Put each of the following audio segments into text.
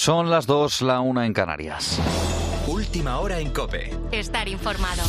Son las 2, la 1 en Canarias. Última hora en COPE. Estar informado.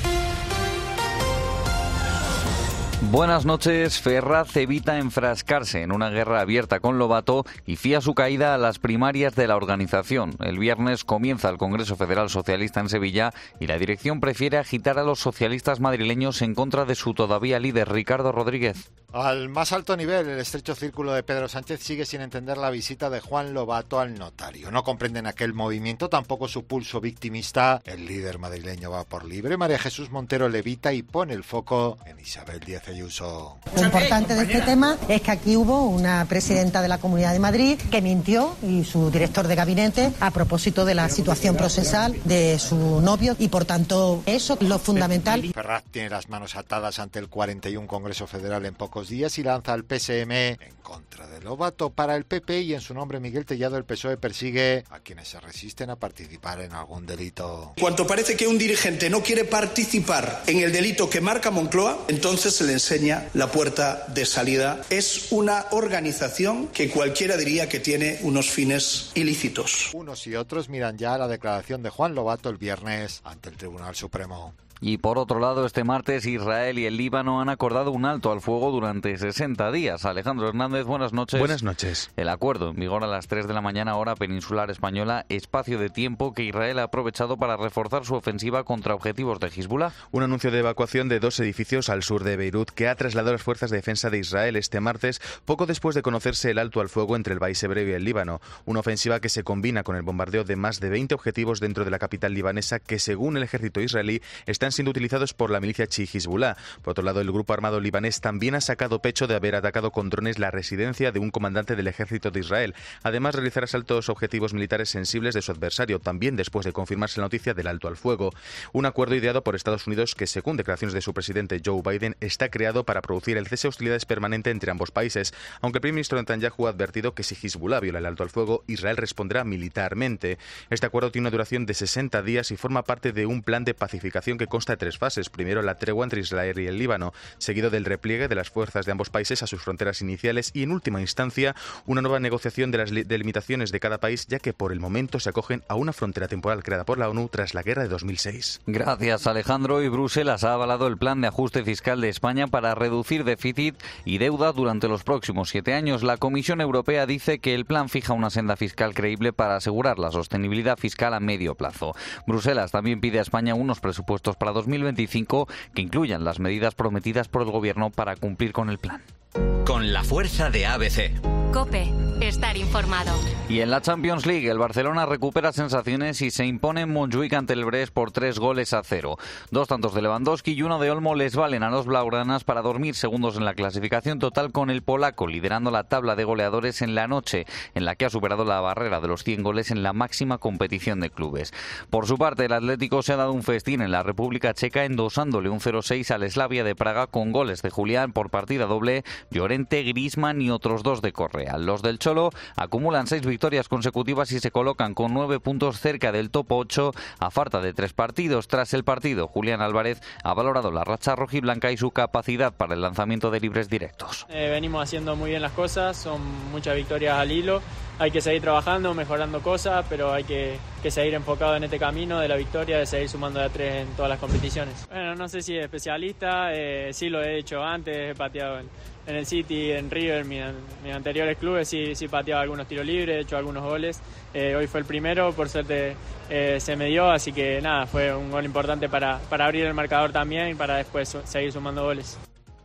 Buenas noches. Ferraz evita enfrascarse en una guerra abierta con Lobato y fía su caída a las primarias de la organización. El viernes comienza el Congreso Federal Socialista en Sevilla y la dirección prefiere agitar a los socialistas madrileños en contra de su todavía líder, Ricardo Rodríguez. Al más alto nivel, el estrecho círculo de Pedro Sánchez sigue sin entender la visita de Juan Lobato al notario. No comprenden aquel movimiento, tampoco su pulso victimista. El líder madrileño va por libre. María Jesús Montero levita y pone el foco en Isabel Díaz Ayuso. Lo importante de este tema es que aquí hubo una presidenta de la Comunidad de Madrid que mintió, y su director de gabinete, a propósito de la situación procesal de su novio, y por tanto eso es lo fundamental. Ferraz tiene las manos atadas ante el 41 Congreso Federal en pocos días y lanza al PSM en contra de Lobato. Para el PP y en su nombre Miguel Tellado, el PSOE persigue a quienes se resisten a participar en algún delito. Cuanto parece que un dirigente no quiere participar en el delito que marca Moncloa, entonces se le enseña la puerta de salida. Es una organización que cualquiera diría que tiene unos fines ilícitos. Unos y otros miran ya la declaración de Juan Lobato el viernes ante el Tribunal Supremo. Y por otro lado, este martes Israel y el Líbano han acordado un alto al fuego durante 60 días. Alejandro Hernández, buenas noches. Buenas noches. El acuerdo en vigor a las 3 de la mañana, hora peninsular española, espacio de tiempo que Israel ha aprovechado para reforzar su ofensiva contra objetivos de Hezbollah. Un anuncio de evacuación de 2 edificios al sur de Beirut que ha trasladado las fuerzas de defensa de Israel este martes, poco después de conocerse el alto al fuego entre el país hebreo y el Líbano. Una ofensiva que se combina con el bombardeo de más de 20 objetivos dentro de la capital libanesa que, según el ejército israelí, están siendo utilizados por la milicia chií Hezbollah. Por otro lado, el grupo armado libanés también ha sacado pecho de haber atacado con drones la residencia de un comandante del ejército de Israel. Además, de realizar asaltos a objetivos militares sensibles de su adversario, también después de confirmarse la noticia del alto al fuego. Un acuerdo ideado por Estados Unidos que, según declaraciones de su presidente Joe Biden, está creado para producir el cese de hostilidades permanente entre ambos países, aunque el primer ministro Netanyahu ha advertido que si Hezbollah viola el alto al fuego, Israel responderá militarmente. Este acuerdo tiene una duración de 60 días y forma parte de un plan de pacificación que consta de 3 fases. Primero, la tregua entre Israel y el Líbano, seguido del repliegue de las fuerzas de ambos países a sus fronteras iniciales y, en última instancia, una nueva negociación de las delimitaciones de cada país, ya que por el momento se acogen a una frontera temporal creada por la ONU tras la guerra de 2006. Gracias, Alejandro. Y Bruselas ha avalado el plan de ajuste fiscal de España para reducir déficit y deuda durante los próximos 7 años. La Comisión Europea dice que el plan fija una senda fiscal creíble para asegurar la sostenibilidad fiscal a medio plazo. Bruselas también pide a España unos presupuestos para 2025 que incluyan las medidas prometidas por el Gobierno para cumplir con el plan. Con la fuerza de ABC. COPE. Estar informado. Y en la Champions League, el Barcelona recupera sensaciones y se impone en Montjuic ante el Brest por 3-0. 2 tantos de Lewandowski y uno de Olmo les valen a los blaugranas para dormir segundos en la clasificación total, con el polaco liderando la tabla de goleadores en la noche, en la que ha superado la barrera de los 100 goles en la máxima competición de clubes. Por su parte, el Atlético se ha dado un festín en la República Checa, endosándole un 0-6 al Slavia de Praga con goles de Julián por partida doble, Llorente, Griezmann y otros 2 de Correa. Los del Cholo acumulan 6 victorias consecutivas y se colocan con 9 puntos cerca del top 8 a falta de 3 partidos. Tras el partido, Julián Álvarez ha valorado la racha rojiblanca y su capacidad para el lanzamiento de libres directos. Venimos haciendo muy bien las cosas, son muchas victorias al hilo. Hay que seguir trabajando, mejorando cosas, pero hay que seguir enfocado en este camino de la victoria, de seguir sumando de a 3 en todas las competiciones. Bueno, no sé si es especialista, sí lo he hecho antes, he pateado en el City, en River, mis anteriores clubes, sí pateaba algunos tiros libres, he hecho algunos goles. Hoy fue el primero, por suerte se me dio, así que nada, fue un gol importante para abrir el marcador también y para después seguir sumando goles.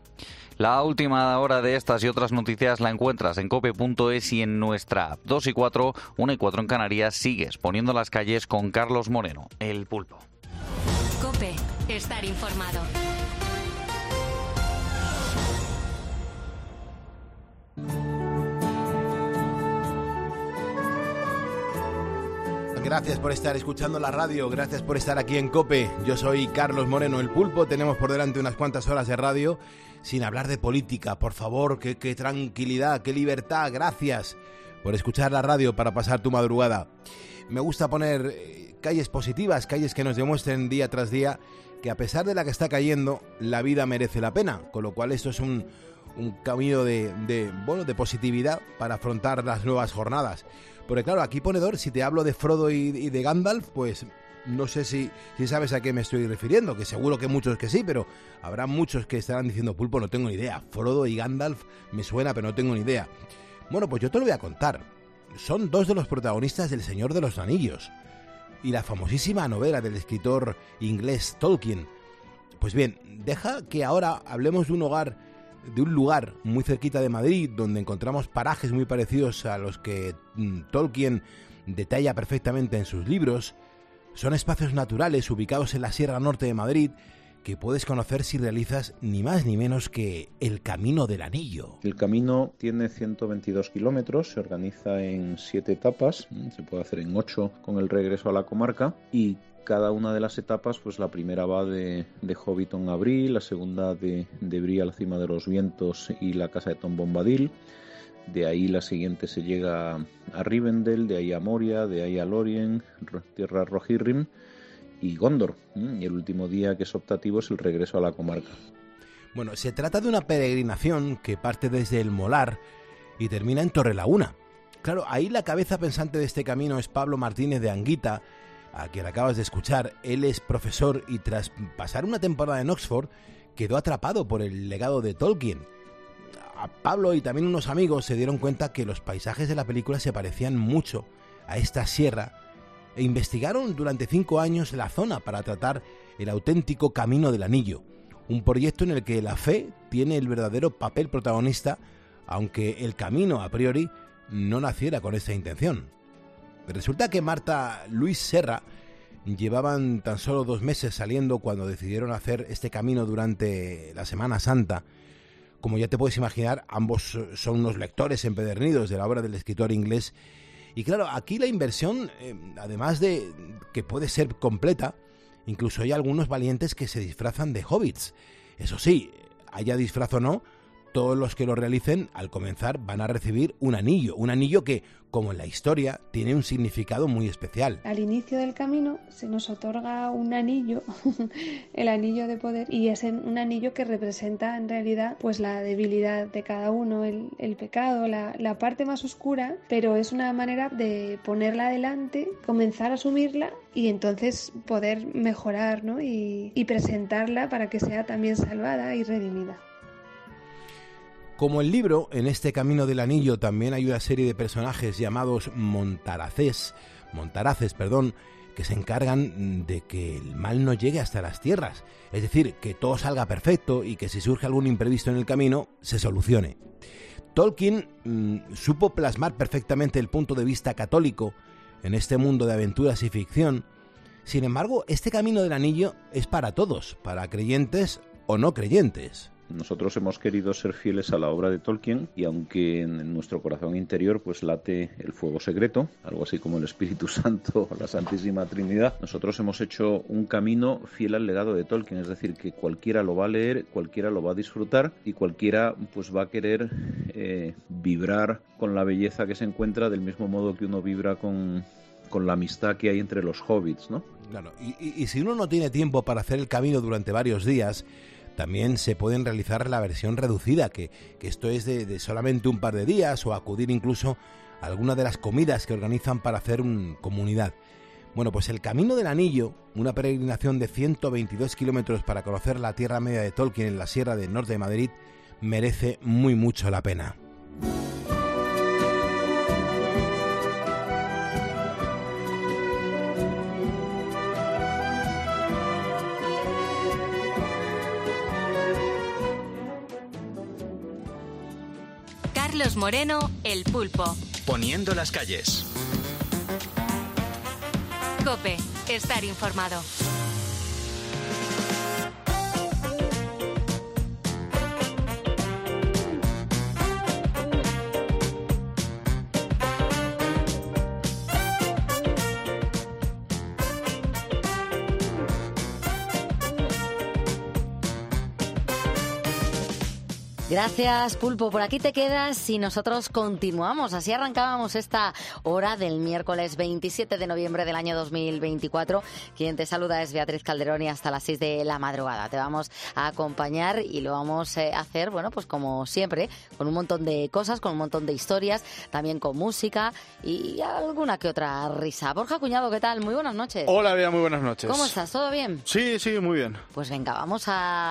La última hora de estas y otras noticias la encuentras en cope.es y en nuestra app. 2:04, 1:04 en Canarias. Sigues poniendo las calles con Carlos Moreno, el Pulpo. COPE. Estar informado. Gracias por estar escuchando la radio, gracias por estar aquí en COPE. Yo soy Carlos Moreno, el Pulpo. Tenemos por delante unas cuantas horas de radio sin hablar de política. Por favor, qué tranquilidad, qué libertad. Gracias por escuchar la radio para pasar tu madrugada. Me gusta poner calles positivas, calles que nos demuestren día tras día que a pesar de la que está cayendo, la vida merece la pena. Con lo cual esto es un un camino de positividad para afrontar las nuevas jornadas. Porque claro, aquí ponedor, si te hablo de Frodo y de Gandalf, pues no sé si sabes a qué me estoy refiriendo, que seguro que muchos que sí, pero habrá muchos que estarán diciendo, Pulpo, no tengo ni idea. Frodo y Gandalf me suena, pero no tengo ni idea. Bueno, pues yo te lo voy a contar. Son dos de los protagonistas del Señor de los Anillos y la famosísima novela del escritor inglés Tolkien. Pues bien, deja que ahora hablemos de un lugar muy cerquita de Madrid, donde encontramos parajes muy parecidos a los que Tolkien detalla perfectamente en sus libros. Son espacios naturales ubicados en la Sierra Norte de Madrid que puedes conocer si realizas ni más ni menos que el Camino del Anillo. El camino tiene 122 kilómetros, se organiza en 7 etapas, se puede hacer en 8 con el regreso a la comarca, y cada una de las etapas, pues la primera va de Hobbiton a Bree, la segunda de Bree a la cima de los vientos y la casa de Tom Bombadil, de ahí la siguiente se llega a Rivendell, de ahí a Moria, de ahí a Lórien, tierra Rohirrim y Gondor, y el último día, que es optativo, es el regreso a la comarca. Bueno, se trata de una peregrinación que parte desde el Molar y termina en Torrelaguna. Claro, ahí la cabeza pensante de este camino es Pablo Martínez de Anguita, a quien acabas de escuchar. Él es profesor y tras pasar una temporada en Oxford quedó atrapado por el legado de Tolkien. A Pablo y también unos amigos se dieron cuenta que los paisajes de la película se parecían mucho a esta sierra e investigaron durante 5 años la zona para tratar el auténtico Camino del Anillo, un proyecto en el que la fe tiene el verdadero papel protagonista, aunque el camino a priori no naciera con esta intención. Resulta que Marta Luis Serra llevaban tan solo 2 meses saliendo cuando decidieron hacer este camino durante la Semana Santa. Como ya te puedes imaginar, ambos son unos lectores empedernidos de la obra del escritor inglés. Y claro, aquí la inversión, además de que puede ser completa, incluso hay algunos valientes que se disfrazan de hobbits. Eso sí, haya disfraz o no, todos los que lo realicen al comenzar van a recibir un anillo que, como en la historia, tiene un significado muy especial. Al inicio del camino se nos otorga un anillo, el anillo de poder, y es un anillo que representa en realidad pues la debilidad de cada uno, el pecado, la parte más oscura, pero es una manera de ponerla adelante, comenzar a asumirla y entonces poder mejorar, ¿no? y presentarla para que sea también salvada y redimida. Como el libro, en este Camino del Anillo también hay una serie de personajes llamados Montaraces, que se encargan de que el mal no llegue hasta las tierras, es decir, que todo salga perfecto y que si surge algún imprevisto en el camino, se solucione. Tolkien supo plasmar perfectamente el punto de vista católico en este mundo de aventuras y ficción. Sin embargo, este Camino del Anillo es para todos, para creyentes o no creyentes. Nosotros hemos querido ser fieles a la obra de Tolkien y aunque en nuestro corazón interior pues late el fuego secreto, algo así como el Espíritu Santo o la Santísima Trinidad, nosotros hemos hecho un camino fiel al legado de Tolkien, es decir, que cualquiera lo va a leer, cualquiera lo va a disfrutar y cualquiera pues va a querer vibrar con la belleza que se encuentra del mismo modo que uno vibra con la amistad que hay entre los hobbits, ¿no? Claro, y si uno no tiene tiempo para hacer el camino durante varios días, también se pueden realizar la versión reducida, que esto es de solamente un par de días, o acudir incluso a alguna de las comidas que organizan para hacer comunidad. Bueno, pues el Camino del Anillo, una peregrinación de 122 kilómetros para conocer la Tierra Media de Tolkien en la Sierra del Norte de Madrid, merece muy mucho la pena. Carlos Moreno, El Pulpo. Poniendo las calles. COPE, estar informado. Gracias, Pulpo. Por aquí te quedas y nosotros continuamos. Así arrancábamos esta hora del miércoles 27 de noviembre del año 2024. Quien te saluda es Beatriz Calderón y hasta las 6 de la madrugada te vamos a acompañar y lo vamos a hacer, bueno, pues como siempre, con un montón de cosas, con un montón de historias, también con música y alguna que otra risa. Borja Cuñado, ¿qué tal? Muy buenas noches. Hola, Bea, muy buenas noches. ¿Cómo estás? ¿Todo bien? Sí, muy bien. Pues venga, vamos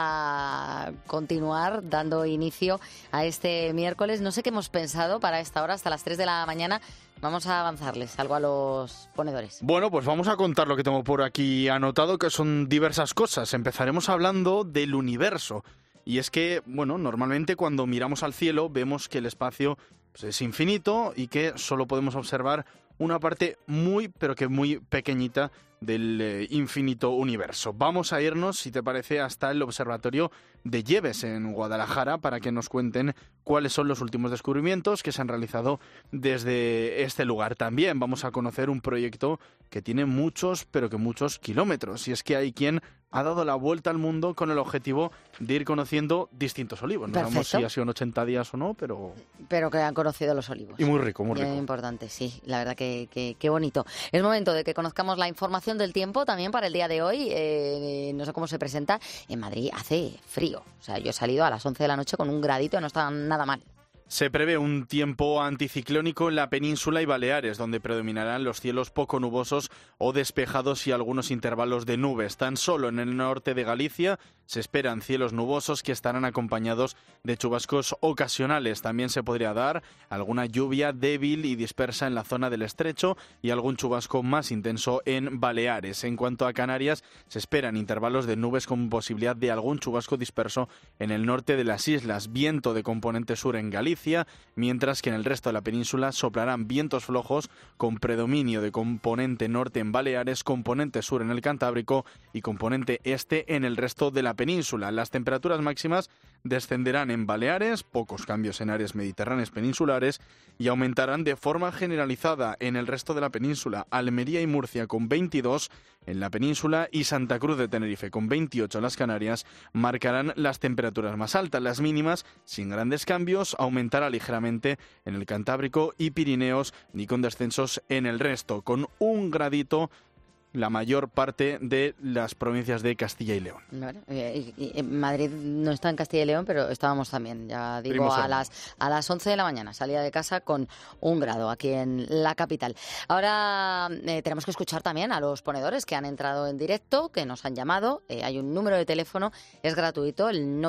a continuar dando inicio a este miércoles. No sé qué hemos pensado para esta hora, hasta las 3 de la mañana. Vamos a avanzarles algo a los ponedores. Bueno, pues vamos a contar lo que tengo por aquí anotado, que son diversas cosas. Empezaremos hablando del universo. Y es que, bueno, normalmente cuando miramos al cielo vemos que el espacio pues, es infinito y que solo podemos observar una parte muy, pero que muy pequeñita del infinito universo. Vamos a irnos, si te parece, hasta el observatorio de Lleves en Guadalajara para que nos cuenten cuáles son los últimos descubrimientos que se han realizado desde este lugar. También vamos a conocer un proyecto que tiene muchos, pero que muchos kilómetros. Y es que hay quien ha dado la vuelta al mundo con el objetivo de ir conociendo distintos olivos. No sabemos si ha sido en 80 días o no, pero que han conocido los olivos. Y muy rico, muy rico. Bien importante, sí. La verdad que qué bonito. Es momento de que conozcamos la información del tiempo también para el día de hoy. No sé cómo se presenta. En Madrid hace frío. O sea, yo he salido a las 11 de la noche con un gradito y no está nada mal. Se prevé un tiempo anticiclónico en la península y Baleares, donde predominarán los cielos poco nubosos o despejados y algunos intervalos de nubes. Tan solo en el norte de Galicia se esperan cielos nubosos que estarán acompañados de chubascos ocasionales. También se podría dar alguna lluvia débil y dispersa en la zona del Estrecho y algún chubasco más intenso en Baleares. En cuanto a Canarias, se esperan intervalos de nubes con posibilidad de algún chubasco disperso en el norte de las islas. Viento de componente sur en Galicia, mientras que en el resto de la península soplarán vientos flojos con predominio de componente norte en Baleares, componente sur en el Cantábrico y componente este en el resto de la península. Las temperaturas máximas descenderán en Baleares, pocos cambios en áreas mediterráneas peninsulares y aumentarán de forma generalizada en el resto de la península. Almería y Murcia con 22 en la península y Santa Cruz de Tenerife con 28 en las Canarias marcarán las temperaturas más altas. Las mínimas, sin grandes cambios, aumentará ligeramente en el Cantábrico y Pirineos y con descensos en el resto, con un gradito la mayor parte de las provincias de Castilla y León. Bueno, Madrid no está en Castilla y León, pero estábamos también, ya digo, a las 11 de la mañana. Salía de casa con 1 grado aquí en la capital. Ahora tenemos que escuchar también a los ponedores que han entrado en directo, que nos han llamado. Hay un número de teléfono, es gratuito, el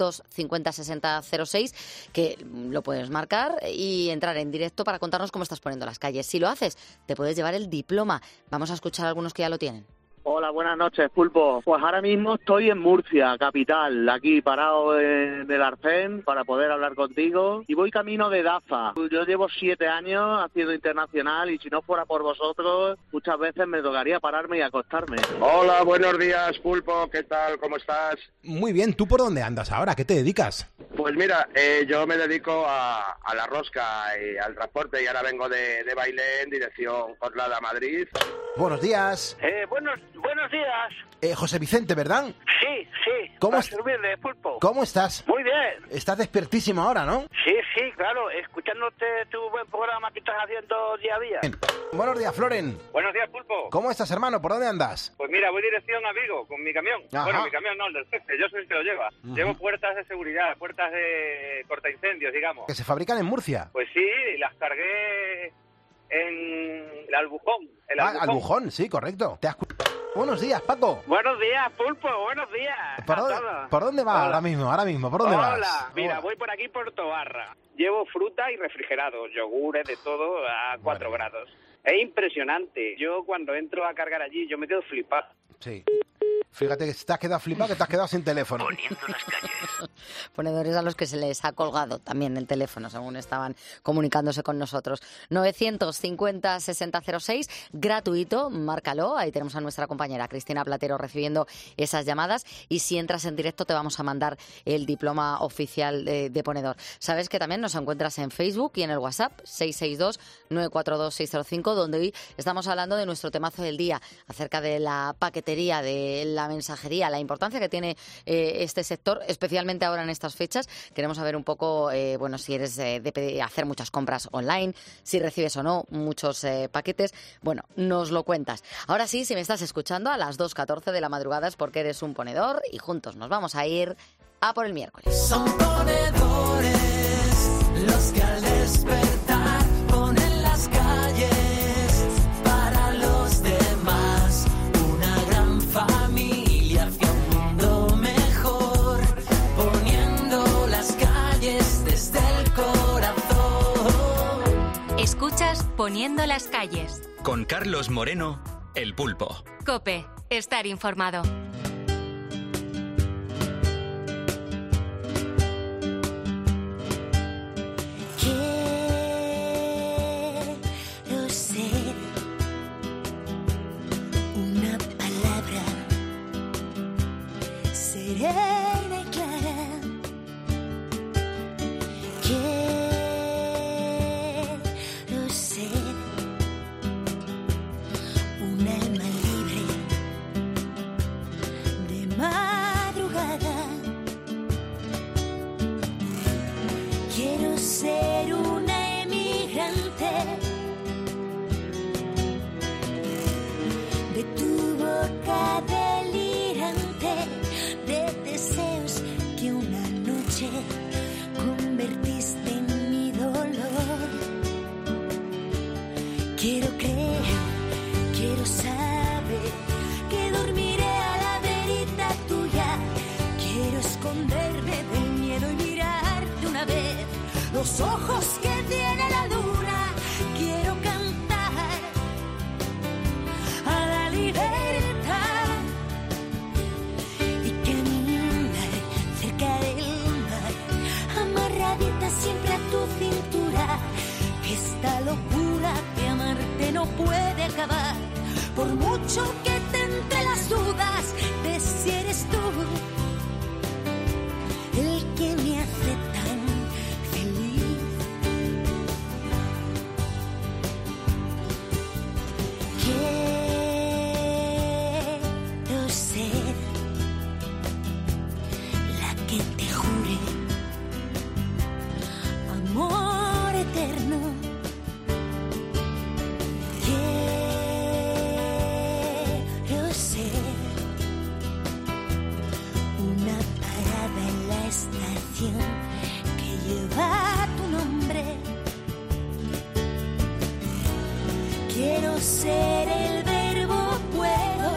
950 60 06, que lo puedes marcar y entrar en directo para contarnos cómo estás poniendo las calles. Si lo haces, te puedes llevar el diploma. Vamos a escuchar algunos que ya lo tienen. Hola, buenas noches, Pulpo. Pues ahora mismo estoy en Murcia, capital, aquí parado en el Arcén para poder hablar contigo y voy camino de Daza. Yo llevo 7 años haciendo internacional y si no fuera por vosotros, muchas veces me tocaría pararme y acostarme. Hola, buenos días, Pulpo, ¿qué tal? ¿Cómo estás? Muy bien, ¿tú por dónde andas ahora? ¿Qué te dedicas? Pues mira, yo me dedico a la rosca y al transporte y ahora vengo de Bailén, dirección Coslada, Madrid. Buenos días. Buenos días. José Vicente, ¿verdad? Sí. ¿Cómo servirle, Pulpo? ¿Cómo estás? Muy bien. Estás despiertísimo ahora, ¿no? Sí, claro. Escuchándote tu buen programa que estás haciendo día a día. Bien. Buenos días, Floren. Buenos días, Pulpo. ¿Cómo estás, hermano? ¿Por dónde andas? Pues mira, voy dirección a Vigo con mi camión. Ajá. Bueno, mi camión no, el del jefe. Yo soy el que lo lleva. Llevo puertas de seguridad, puertas de cortaincendios, digamos. ¿Que se fabrican en Murcia? Pues sí, las cargué en el Albujón. Albujón, sí, correcto. Buenos días, Paco. Buenos días, Pulpo, buenos días. ¿Por dónde vas ahora mismo? ¿Por dónde vas? Hola, mira, voy por aquí por Tobarra. Llevo fruta y refrigerados, yogures, de todo a 4 grados. Es impresionante. Yo cuando entro a cargar allí, yo me quedo flipado. Sí. Fíjate que te has quedado flipado, que te has quedado sin teléfono. Poniendo las calles. Ponedores a los que se les ha colgado también el teléfono, según estaban comunicándose con nosotros. 950 60 06, gratuito, márcalo. Ahí tenemos a nuestra compañera Cristina Platero recibiendo esas llamadas. Y si entras en directo te vamos a mandar el diploma oficial de ponedor. Sabes que también nos encuentras en Facebook y en el WhatsApp 662 942 605, donde hoy estamos hablando de nuestro temazo del día, acerca de la paquetería, de la mensajería, la importancia que tiene este sector, especialmente ahora en estas fechas. Queremos saber un poco, si eres de hacer muchas compras online, si recibes o no muchos paquetes. Bueno, nos lo cuentas. Ahora sí, si me estás escuchando a las 2:14 de la madrugada es porque eres un ponedor y juntos nos vamos a ir a por el miércoles. Son ponedores los que al despertar ponen las calles para los demás. Una gran familia hacia un mundo mejor, poniendo las calles desde el corazón. Escuchas Poniendo las calles. Con Carlos Moreno, El Pulpo. COPE. Estar informado. Quiero ser una palabra serena y clara. Quiero ser un alma libre de madrugada. Quiero ser una emigrante de tu boca delirante, de deseos que una noche convertiste en mi dolor. Quiero creer, quiero saber que dormiré a la verita tuya. Quiero esconderme del miedo y mirarte una vez los ojos que tiene la luna. Quiero cantar a la libertad y caminar cerca del mar, amarradita siempre a tu cintura. Que esta locura de amarte no puede acabar, por mucho que te entre las dudas de si eres tú el que me hace tan feliz. Quiero ser la que te jure amor eterno. Quiero ser una parada en la estación que lleva tu nombre. Quiero ser el verbo puedo.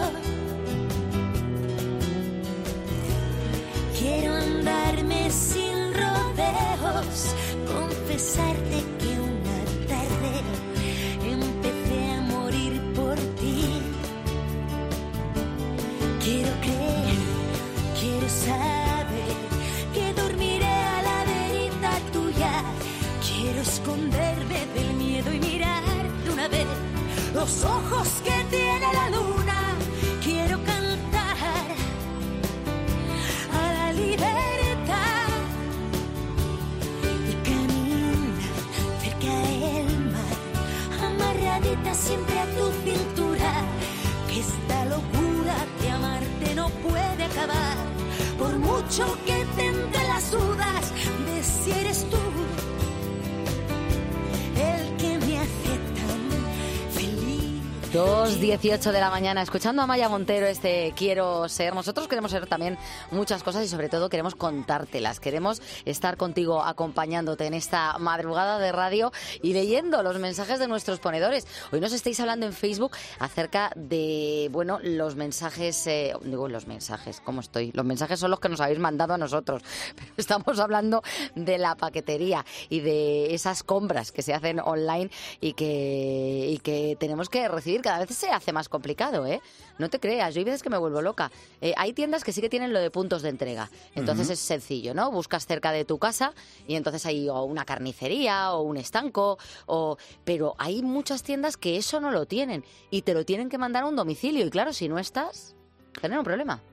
Quiero andarme sin rodeos, confesarte que una tarde empecé a morir por ti. Quiero creer, quiero saber que dormiré a la verita tuya. Quiero esconderme del miedo y mirarte una vez los ojos que tiene la luna. Quiero cantar a la libertad y caminar cerca del mar, amarradita siempre a tu cintura. Que esta locura de amarte no puede acabar, por mucho que te entre las dudas de si eres tú el que me hace tan feliz. 2:18 de la mañana, escuchando a Maya Montero, Quiero ser. Nosotros queremos ser también muchas cosas y sobre todo queremos contártelas. Queremos estar contigo acompañándote en esta madrugada de radio y leyendo los mensajes de nuestros ponedores. Hoy nos estáis hablando en Facebook acerca de, los mensajes, los mensajes, ¿cómo estoy? Los mensajes son los que nos habéis mandado a nosotros, pero estamos hablando de la paquetería y de esas compras que se hacen online y que tenemos que recibir. Cada vez se hace más complicado, ¿eh? No te creas, yo hay veces que me vuelvo loca. Hay tiendas que sí que tienen lo de puntos de entrega. Entonces es sencillo, ¿no? Buscas cerca de tu casa y entonces hay o una carnicería o un estanco, pero hay muchas tiendas que eso no lo tienen y te lo tienen que mandar a un domicilio. Y claro, si no estás, tener un problema.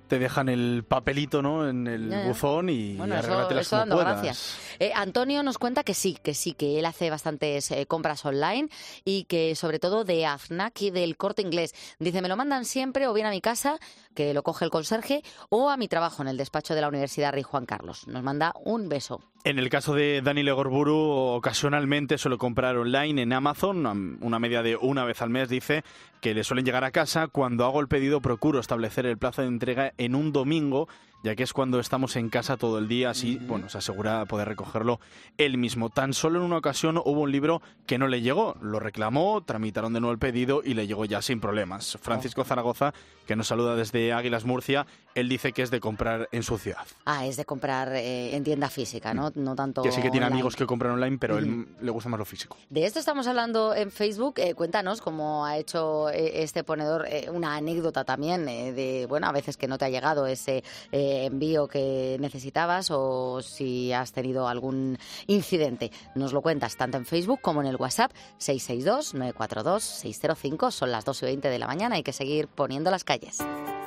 te dejan el papelito, ¿no?, en el buzón y arréglatelas como puedas. Gracias. Antonio nos cuenta que sí, que él hace bastantes compras online y que sobre todo de AFNAC y del Corte Inglés. Dice, me lo mandan siempre o bien a mi casa, que lo coge el conserje, o a mi trabajo en el despacho de la Universidad Rey Juan Carlos. Nos manda un beso. En el caso de Dani Legorburu, ocasionalmente suele comprar online en Amazon, una media de una vez al mes. Dice que le suelen llegar a casa. Cuando hago el pedido procuro establecer el plazo de entrega en un domingo, ya que es cuando estamos en casa todo el día, así se asegura poder recogerlo él mismo. Tan solo en una ocasión hubo un libro que no le llegó, lo reclamó, tramitaron de nuevo el pedido y le llegó ya sin problemas. Francisco Zaragoza, que nos saluda desde Águilas Murcia, él dice que es de comprar en su ciudad. Es de comprar en tienda física, no tanto que sí que tiene online. amigos que compran online, pero él le gusta más lo físico. De esto estamos hablando en Facebook. Cuéntanos cómo ha hecho este ponedor, una anécdota también de, a veces que no te ha llegado ese envío que necesitabas, o si has tenido algún incidente. Nos lo cuentas tanto en Facebook como en el WhatsApp 662-942-605. Son las 2:20 de la mañana. Hay que seguir poniendo las calles.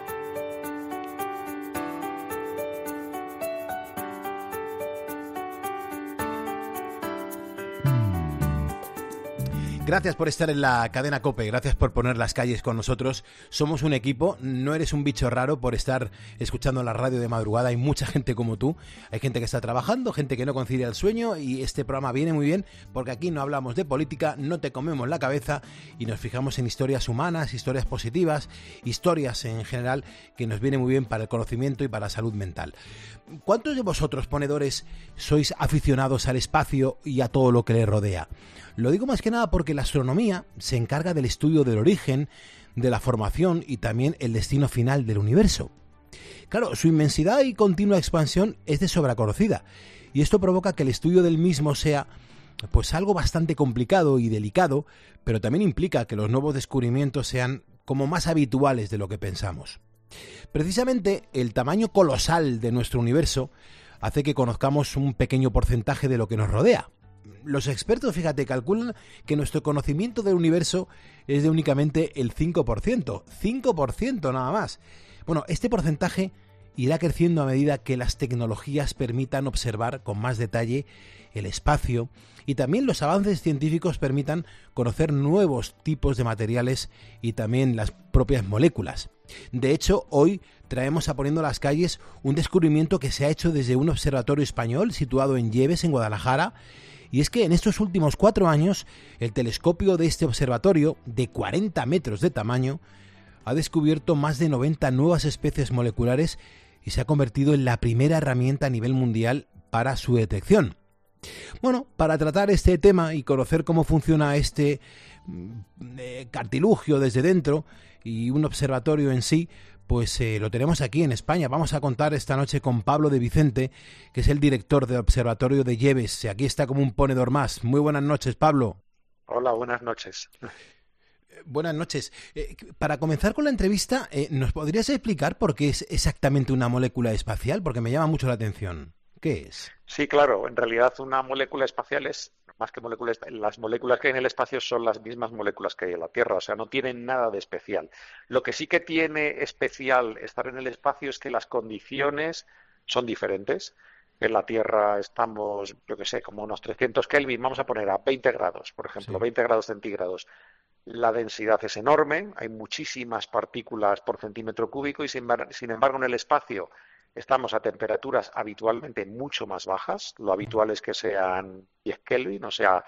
Gracias por estar en la cadena COPE, gracias por poner las calles con nosotros. Somos un equipo, no eres un bicho raro por estar escuchando la radio de madrugada. Hay mucha gente como tú, hay gente que está trabajando, gente que no concilia el sueño, y este programa viene muy bien porque aquí no hablamos de política, no te comemos la cabeza y nos fijamos en historias humanas, historias positivas, historias en general que nos viene muy bien para el conocimiento y para la salud mental. ¿Cuántos de vosotros, ponedores, sois aficionados al espacio y a todo lo que le rodea? Lo digo más que nada porque la astronomía se encarga del estudio del origen, de la formación y también el destino final del universo. Claro, su inmensidad y continua expansión es de sobra conocida, y esto provoca que el estudio del mismo sea pues algo bastante complicado y delicado, pero también implica que los nuevos descubrimientos sean como más habituales de lo que pensamos. Precisamente el tamaño colosal de nuestro universo hace que conozcamos un pequeño porcentaje de lo que nos rodea. Los expertos, fíjate, calculan que nuestro conocimiento del universo es de únicamente el 5%. 5% nada más. Bueno, este porcentaje irá creciendo a medida que las tecnologías permitan observar con más detalle el espacio y también los avances científicos permitan conocer nuevos tipos de materiales y también las propias moléculas. De hecho, hoy traemos a Poniendo las Calles un descubrimiento que se ha hecho desde un observatorio español situado en Lleves, en Guadalajara. Y es que en estos últimos 4 años, el telescopio de este observatorio, de 40 metros de tamaño, ha descubierto más de 90 nuevas especies moleculares y se ha convertido en la primera herramienta a nivel mundial para su detección. Bueno, para tratar este tema y conocer cómo funciona este cartilugio desde dentro y un observatorio en sí, pues lo tenemos aquí en España. Vamos a contar esta noche con Pablo de Vicente, que es el director del Observatorio de Lleves. Aquí está como un ponedor más. Muy buenas noches, Pablo. Hola, buenas noches. Buenas noches. Para comenzar con la entrevista, ¿nos podrías explicar por qué es exactamente una molécula espacial? Porque me llama mucho la atención. ¿Qué es? Sí, claro. En realidad una molécula espacial es más que moléculas. Las moléculas que hay en el espacio son las mismas moléculas que hay en la Tierra, o sea, no tienen nada de especial. Lo que sí que tiene especial estar en el espacio es que las condiciones son diferentes. En la Tierra estamos, yo qué sé, como unos 300 Kelvin, vamos a poner a 20 grados, por ejemplo, sí. 20 grados centígrados. La densidad es enorme, hay muchísimas partículas por centímetro cúbico y sin embargo en el espacio estamos a temperaturas habitualmente mucho más bajas. Lo habitual es que sean 10 Kelvin, o sea,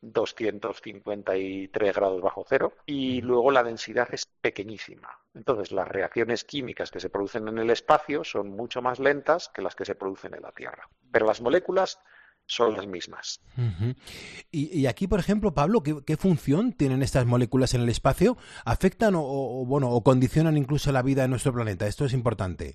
253 grados bajo cero, y luego la densidad es pequeñísima. Entonces, las reacciones químicas que se producen en el espacio son mucho más lentas que las que se producen en la Tierra. Pero las moléculas son las mismas. Uh-huh. Y aquí, por ejemplo, Pablo, ¿qué función tienen estas moléculas en el espacio? ¿Afectan o condicionan incluso la vida en nuestro planeta? Esto es importante.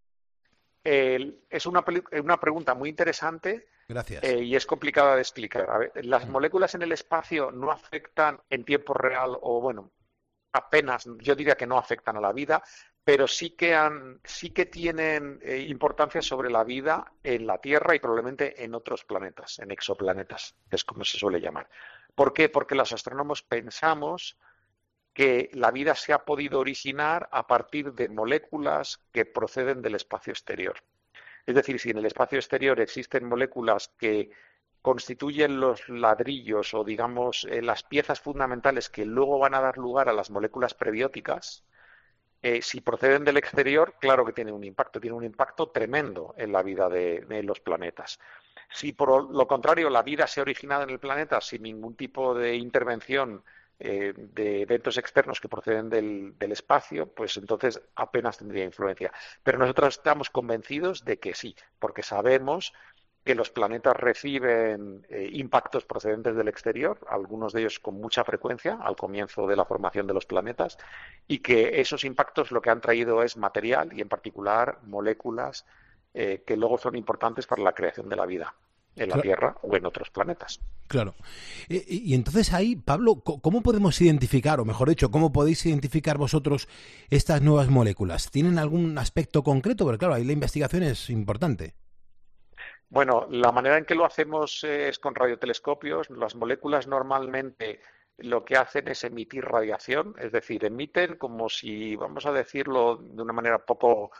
Es una pregunta muy interesante. Gracias. Y es complicada de explicar. A ver, las moléculas en el espacio no afectan en tiempo real apenas, yo diría que no afectan a la vida, pero sí que tienen importancia sobre la vida en la Tierra y probablemente en otros planetas, en exoplanetas, que es como se suele llamar. ¿Por qué? Porque los astrónomos pensamos que la vida se ha podido originar a partir de moléculas que proceden del espacio exterior. Es decir, si en el espacio exterior existen moléculas que constituyen los ladrillos o, digamos, las piezas fundamentales que luego van a dar lugar a las moléculas prebióticas, si proceden del exterior, claro que tiene un impacto tremendo en la vida de los planetas. Si por lo contrario la vida se ha originado en el planeta sin ningún tipo de intervención de eventos externos que proceden del espacio, pues entonces apenas tendría influencia. Pero nosotros estamos convencidos de que sí, porque sabemos que los planetas reciben impactos procedentes del exterior, algunos de ellos con mucha frecuencia al comienzo de la formación de los planetas, y que esos impactos lo que han traído es material y en particular moléculas que luego son importantes para la creación de la vida en la Tierra o en otros planetas. Claro. Y entonces ahí, Pablo, ¿cómo podemos identificar, o mejor dicho, cómo podéis identificar vosotros estas nuevas moléculas? ¿Tienen algún aspecto concreto? Porque claro, ahí la investigación es importante. Bueno, la manera en que lo hacemos es con radiotelescopios. Las moléculas normalmente lo que hacen es emitir radiación, es decir, emiten como si, vamos a decirlo de una manera poco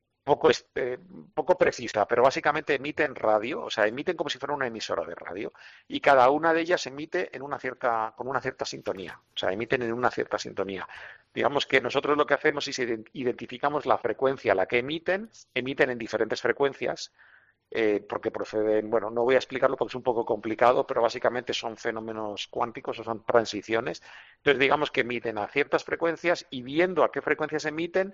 precisa, pero básicamente emiten radio, o sea, emiten como si fuera una emisora de radio, y cada una de ellas emite con una cierta sintonía, o sea, emiten en una cierta sintonía. Digamos que nosotros lo que hacemos es identificamos la frecuencia a la que emiten en diferentes frecuencias, porque proceden, bueno, no voy a explicarlo porque es un poco complicado, pero básicamente son fenómenos cuánticos o son transiciones. Entonces, digamos que emiten a ciertas frecuencias y viendo a qué frecuencias emiten,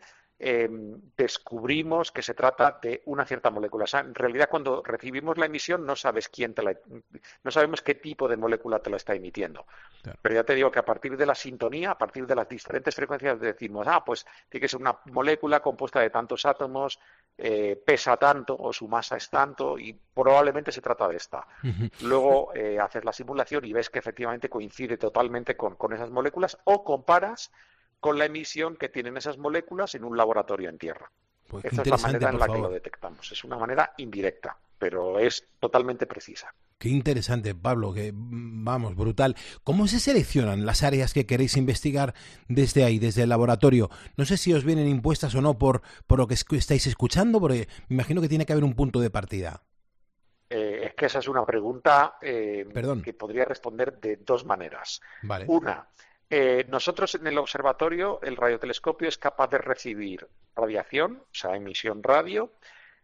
descubrimos que se trata de una cierta molécula. O sea, en realidad, cuando recibimos la emisión no sabes no sabemos qué tipo de molécula te la está emitiendo. Claro. Pero ya te digo que a partir de la sintonía, a partir de las diferentes frecuencias decimos, pues tiene que ser una molécula compuesta de tantos átomos, pesa tanto o su masa es tanto y probablemente se trata de esta. Luego haces la simulación y ves que efectivamente coincide totalmente con esas moléculas o comparas con la emisión que tienen esas moléculas en un laboratorio en Tierra. Pues esa es la manera en la que lo detectamos. Es una manera indirecta, pero es totalmente precisa. Qué interesante, Pablo, que vamos, brutal. ¿Cómo se seleccionan las áreas que queréis investigar desde ahí, desde el laboratorio? No sé si os vienen impuestas o no por lo que estáis escuchando, porque me imagino que tiene que haber un punto de partida. Es que esa es una pregunta que podría responder de dos maneras. Vale. Una, nosotros en el observatorio, el radiotelescopio es capaz de recibir radiación, o sea, emisión radio,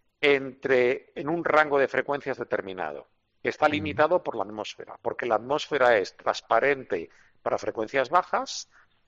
en un rango de frecuencias determinado, que está limitado por la atmósfera, porque la atmósfera es transparente para frecuencias bajas.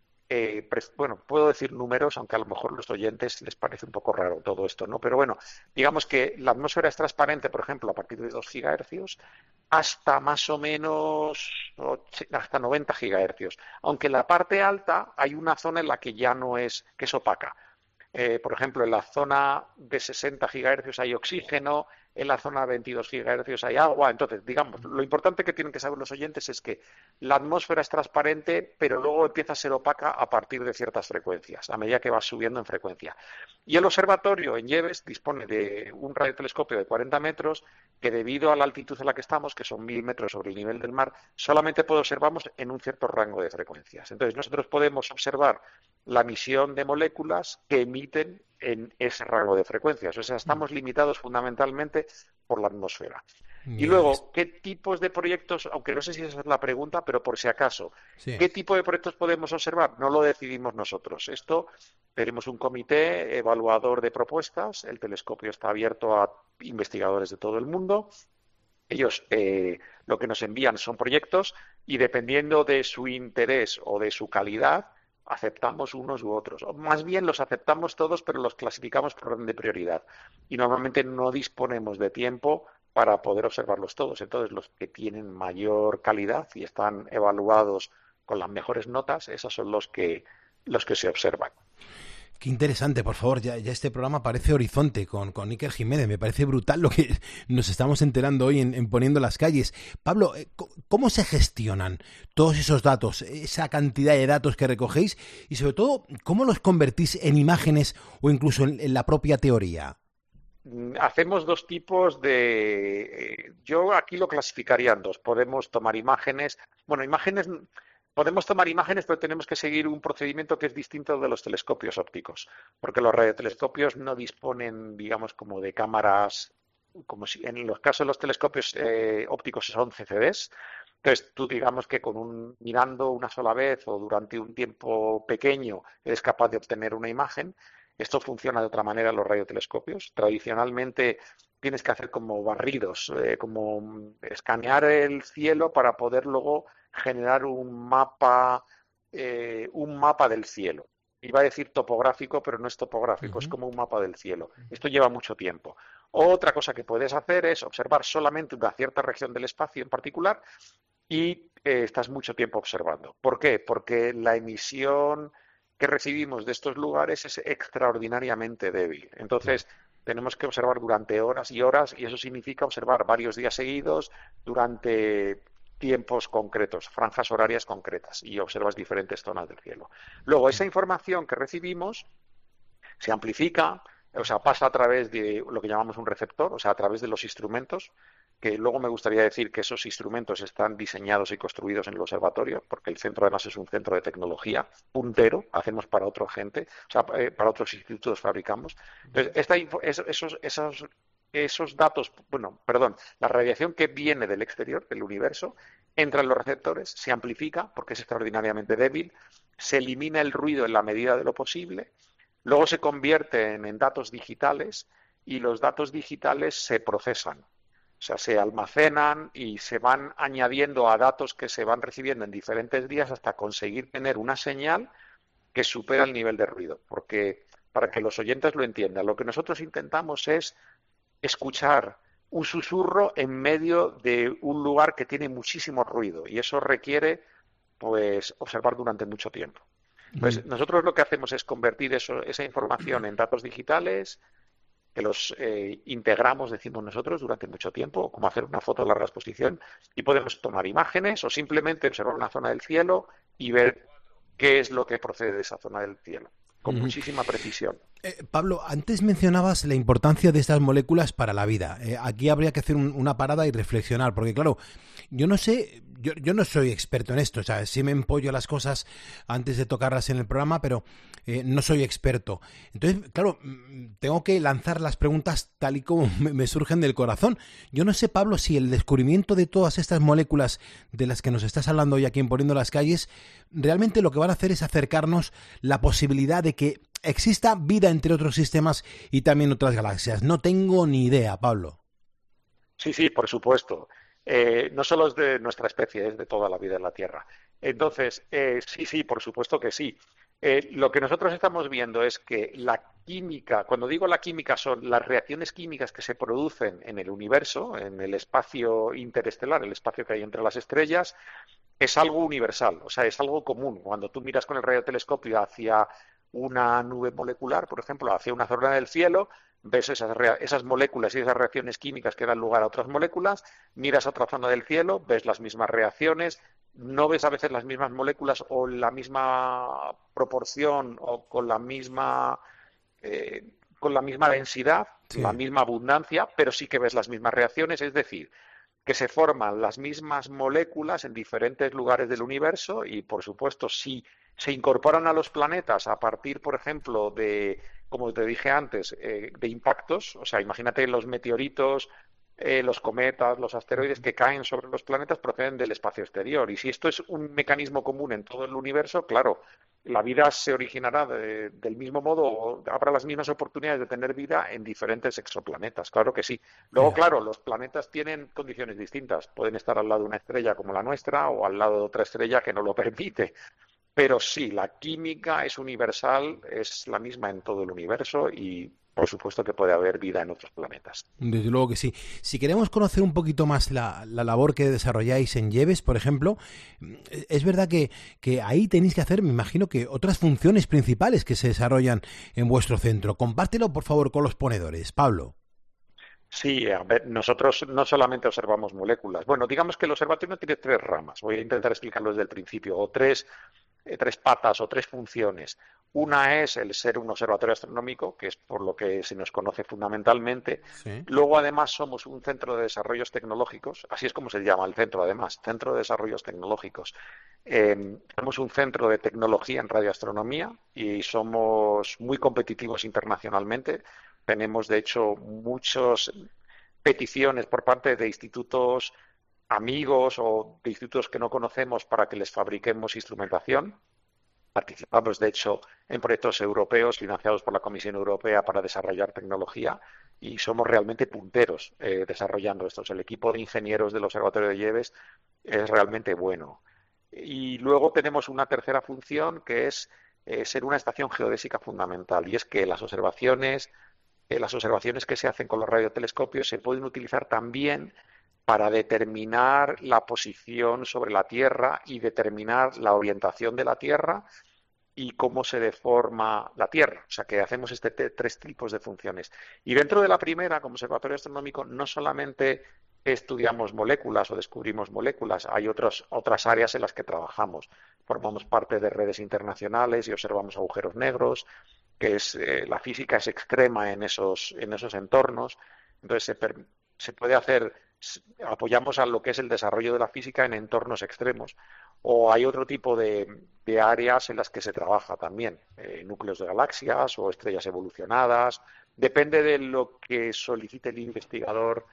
Bueno, puedo decir números, aunque a lo mejor a los oyentes les parece un poco raro todo esto, ¿no? Pero bueno, digamos que la atmósfera es transparente, por ejemplo, a partir de 2 gigahercios hasta más o menos hasta 90 gigahercios. Aunque en la parte alta hay una zona en la que ya no es, que es opaca. Por ejemplo, en la zona de 60 gigahercios hay oxígeno, en la zona de 22 gigahercios hay agua. Entonces, digamos, lo importante que tienen que saber los oyentes es que la atmósfera es transparente, pero luego empieza a ser opaca a partir de ciertas frecuencias, a medida que va subiendo en frecuencia. Y el observatorio en Yebes dispone de un radiotelescopio de 40 metros que, debido a la altitud en la que estamos, que son 1000 metros sobre el nivel del mar, solamente observamos en un cierto rango de frecuencias. Entonces, nosotros podemos observar la emisión de moléculas que emiten en ese rango de frecuencias. O sea, estamos limitados fundamentalmente por la atmósfera. Y luego, ¿qué tipos de proyectos, aunque no sé si esa es la pregunta, pero por si acaso, ¿qué tipo de proyectos podemos observar? No lo decidimos nosotros. Esto, tenemos un comité evaluador de propuestas, el telescopio está abierto a investigadores de todo el mundo. Ellos lo que nos envían son proyectos y, dependiendo de su interés o de su calidad, aceptamos unos u otros. O más bien los aceptamos todos, pero los clasificamos por orden de prioridad. Y normalmente no disponemos de tiempo para poder observarlos todos. Entonces, los que tienen mayor calidad y están evaluados con las mejores notas, esos son los que se observan. Qué interesante, por favor, ya este programa parece Horizonte con Iker Jiménez, me parece brutal lo que nos estamos enterando hoy en Poniendo las Calles. Pablo, ¿cómo se gestionan todos esos datos, esa cantidad de datos que recogéis y sobre todo, cómo los convertís en imágenes o incluso en la propia teoría? Hacemos dos tipos yo aquí lo clasificaría en dos. Podemos tomar imágenes, Podemos tomar imágenes, pero tenemos que seguir un procedimiento que es distinto de los telescopios ópticos, porque los radiotelescopios no disponen, digamos, como de cámaras, como si en los casos de los telescopios ópticos son CCDs. Entonces, tú digamos que mirando una sola vez o durante un tiempo pequeño eres capaz de obtener una imagen. Esto funciona de otra manera en los radiotelescopios. Tradicionalmente tienes que hacer como barridos, como escanear el cielo para poder luego generar un mapa del cielo. Iba a decir topográfico, pero no es topográfico, es como un mapa del cielo. Esto lleva mucho tiempo. Otra cosa que puedes hacer es observar solamente una cierta región del espacio en particular y estás mucho tiempo observando. ¿Por qué? Porque la emisión que recibimos de estos lugares es extraordinariamente débil. Entonces, tenemos que observar durante horas y horas, y eso significa observar varios días seguidos durante tiempos concretos, franjas horarias concretas, y observas diferentes zonas del cielo. Luego, esa información que recibimos se amplifica, o sea, pasa a través de lo que llamamos un receptor, o sea, a través de los instrumentos, que luego me gustaría decir que esos instrumentos están diseñados y construidos en el observatorio, porque el centro además es un centro de tecnología puntero, hacemos para otra gente, o sea, para otros institutos fabricamos. Entonces, esos datos, la radiación que viene del exterior, del universo, entra en los receptores, se amplifica porque es extraordinariamente débil, se elimina el ruido en la medida de lo posible, luego se convierten en datos digitales y los datos digitales se procesan. O sea, se almacenan y se van añadiendo a datos que se van recibiendo en diferentes días hasta conseguir tener una señal que supera el nivel de ruido. Porque, para que los oyentes lo entiendan, lo que nosotros intentamos es escuchar un susurro en medio de un lugar que tiene muchísimo ruido y eso requiere, pues, observar durante mucho tiempo. Pues nosotros lo que hacemos es convertir esa información en datos digitales, que los integramos, decimos nosotros, durante mucho tiempo, como hacer una foto de larga exposición, y podemos tomar imágenes o simplemente observar una zona del cielo y ver qué es lo que procede de esa zona del cielo, con muchísima precisión. Pablo, antes mencionabas la importancia de estas moléculas para la vida. Aquí habría que hacer una parada y reflexionar, porque claro, yo no sé, yo no soy experto en esto, o sea, sí me empollo las cosas antes de tocarlas en el programa, pero no soy experto. Entonces, claro, tengo que lanzar las preguntas tal y como me surgen del corazón. Yo no sé, Pablo, si el descubrimiento de todas estas moléculas de las que nos estás hablando hoy aquí en Poniendo las Calles, realmente lo que van a hacer es acercarnos la posibilidad de que exista vida entre otros sistemas y también otras galaxias. No tengo ni idea, Pablo. Sí, por supuesto. No solo es de nuestra especie, es de toda la vida en la Tierra. Entonces, sí, por supuesto que sí. Lo que nosotros estamos viendo es que la química, cuando digo la química, son las reacciones químicas que se producen en el universo, en el espacio interestelar, el espacio que hay entre las estrellas, es algo universal, o sea, es algo común. Cuando tú miras con el radiotelescopio hacia una nube molecular, por ejemplo, hacia una zona del cielo, ves esas moléculas y esas reacciones químicas que dan lugar a otras moléculas, miras a otra zona del cielo, ves las mismas reacciones, no ves a veces las mismas moléculas o la misma proporción o con la misma densidad, sí, la misma abundancia, pero sí que ves las mismas reacciones, es decir, que se forman las mismas moléculas en diferentes lugares del universo y, por supuesto, si se incorporan a los planetas a partir, por ejemplo, de, como te dije antes, de impactos, o sea, imagínate los meteoritos, los cometas, los asteroides que caen sobre los planetas proceden del espacio exterior. Y si esto es un mecanismo común en todo el universo, claro, la vida se originará del mismo modo o habrá las mismas oportunidades de tener vida en diferentes exoplanetas, claro que sí. Luego, claro, los planetas tienen condiciones distintas. Pueden estar al lado de una estrella como la nuestra o al lado de otra estrella que no lo permite. Pero sí, la química es universal, es la misma en todo el universo y por supuesto que puede haber vida en otros planetas. Desde luego que sí. Si queremos conocer un poquito más la labor que desarrolláis en Lleves, por ejemplo, es verdad que ahí tenéis que hacer, me imagino, que otras funciones principales que se desarrollan en vuestro centro. Compártelo, por favor, con los ponedores. Pablo. Sí, a ver, nosotros no solamente observamos moléculas. Bueno, digamos que el observatorio tiene tres ramas. Voy a intentar explicarlo desde el principio. O tres tres patas o tres funciones. Una es el ser un observatorio astronómico, que es por lo que se nos conoce fundamentalmente. Sí. Luego, además, somos un centro de desarrollos tecnológicos, así es como se llama el centro, además, Centro de Desarrollos Tecnológicos. Somos un centro de tecnología en radioastronomía y somos muy competitivos internacionalmente. Tenemos, de hecho, muchas peticiones por parte de institutos amigos o de institutos que no conocemos para que les fabriquemos instrumentación. Participamos, de hecho, en proyectos europeos financiados por la Comisión Europea para desarrollar tecnología y somos realmente punteros desarrollando estos. El equipo de ingenieros del Observatorio de Lleves es realmente bueno. Y luego tenemos una tercera función que es ser una estación geodésica fundamental, y es que las observaciones que se hacen con los radiotelescopios se pueden utilizar también para determinar la posición sobre la Tierra y determinar la orientación de la Tierra y cómo se deforma la Tierra. O sea que hacemos tres tipos de funciones. Y dentro de la primera, como observatorio astronómico, no solamente estudiamos moléculas o descubrimos moléculas, hay otras áreas en las que trabajamos. Formamos parte de redes internacionales y observamos agujeros negros, que es la física es extrema en esos entornos. Entonces se puede hacer, apoyamos a lo que es el desarrollo de la física en entornos extremos, o hay otro tipo de áreas en las que se trabaja también, núcleos de galaxias o estrellas evolucionadas, depende de lo que solicite el investigador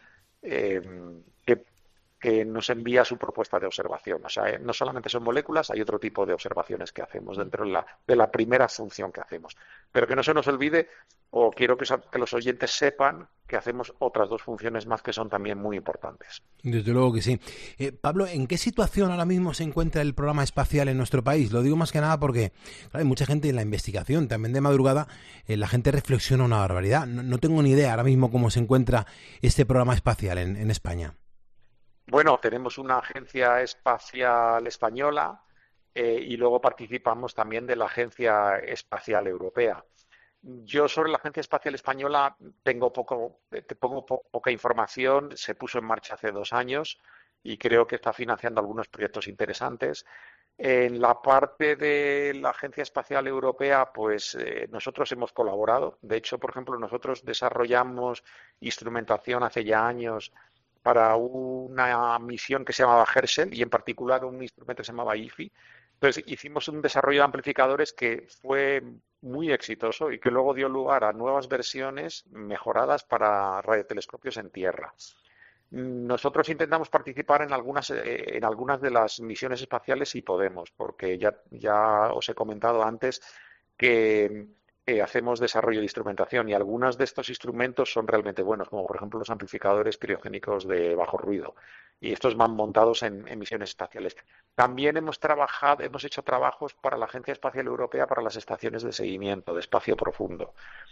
que nos envía su propuesta de observación. O sea, no solamente son moléculas, hay otro tipo de observaciones que hacemos dentro de la primera función que hacemos. Pero que no se nos olvide, o quiero que los oyentes sepan, que hacemos otras dos funciones más que son también muy importantes. Desde luego que sí. Pablo, ¿en qué situación ahora mismo se encuentra el programa espacial en nuestro país? Lo digo más que nada porque claro, hay mucha gente en la investigación, también de madrugada, la gente reflexiona una barbaridad. No tengo ni idea ahora mismo cómo se encuentra este programa espacial en España. Bueno, tenemos una agencia espacial española y luego participamos también de la Agencia Espacial Europea. Yo sobre la Agencia Espacial Española tengo poca información. Se puso en marcha hace 2 años y creo que está financiando algunos proyectos interesantes. En la parte de la Agencia Espacial Europea, pues nosotros hemos colaborado. De hecho, por ejemplo, nosotros desarrollamos instrumentación hace ya años para una misión que se llamaba Herschel y en particular un instrumento que se llamaba IFI. Entonces hicimos un desarrollo de amplificadores que fue muy exitoso y que luego dio lugar a nuevas versiones mejoradas para radiotelescopios en tierra. Nosotros intentamos participar en algunas de las misiones espaciales si podemos, porque ya os he comentado antes que hacemos desarrollo de instrumentación y algunos de estos instrumentos son realmente buenos, como por ejemplo los amplificadores criogénicos de bajo ruido, y estos van montados en misiones espaciales. También hemos hecho trabajos para la Agencia Espacial Europea para las estaciones de seguimiento de espacio profundo.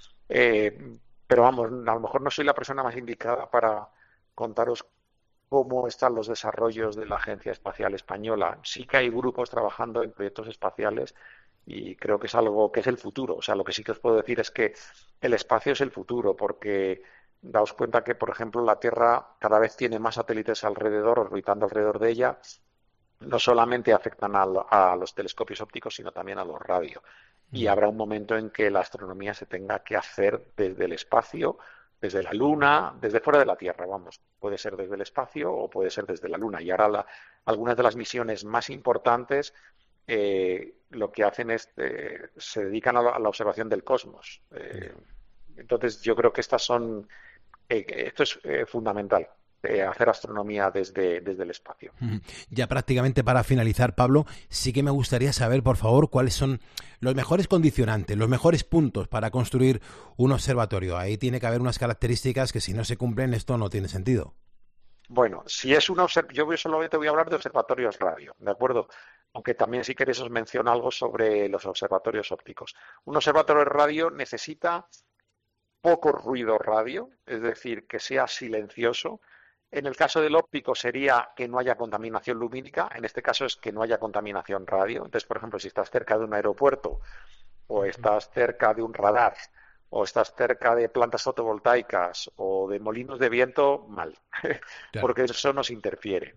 Pero vamos, a lo mejor no soy la persona más indicada para contaros cómo están los desarrollos de la Agencia Espacial Española. Sí que hay grupos trabajando en proyectos espaciales y creo que es algo que es el futuro. O sea, lo que sí que os puedo decir es que el espacio es el futuro, porque daos cuenta que, por ejemplo, la Tierra cada vez tiene más satélites orbitando alrededor de ella. No solamente afectan a los telescopios ópticos, sino también a los radio. Y habrá un momento en que la astronomía se tenga que hacer desde el espacio, desde la Luna, desde fuera de la Tierra, vamos. Puede ser desde el espacio o puede ser desde la Luna. Y ahora algunas de las misiones más importantes lo que hacen es se dedican a la observación del cosmos. Entonces yo creo que esto es fundamental, hacer astronomía desde el espacio. Ya prácticamente para finalizar, Pablo, sí que me gustaría saber, por favor, cuáles son los mejores condicionantes, los mejores puntos para construir un observatorio. Ahí tiene que haber unas características que si no se cumplen esto no tiene sentido. Bueno, yo solamente voy a hablar de observatorios radio, ¿de acuerdo? Aunque también si queréis os menciono algo sobre los observatorios ópticos. Un observatorio radio necesita poco ruido radio, es decir, que sea silencioso. En el caso del óptico sería que no haya contaminación lumínica, en este caso es que no haya contaminación radio. Entonces, por ejemplo, si estás cerca de un aeropuerto o estás cerca de un radar o estás cerca de plantas fotovoltaicas o de molinos de viento, mal, claro, porque eso nos interfiere.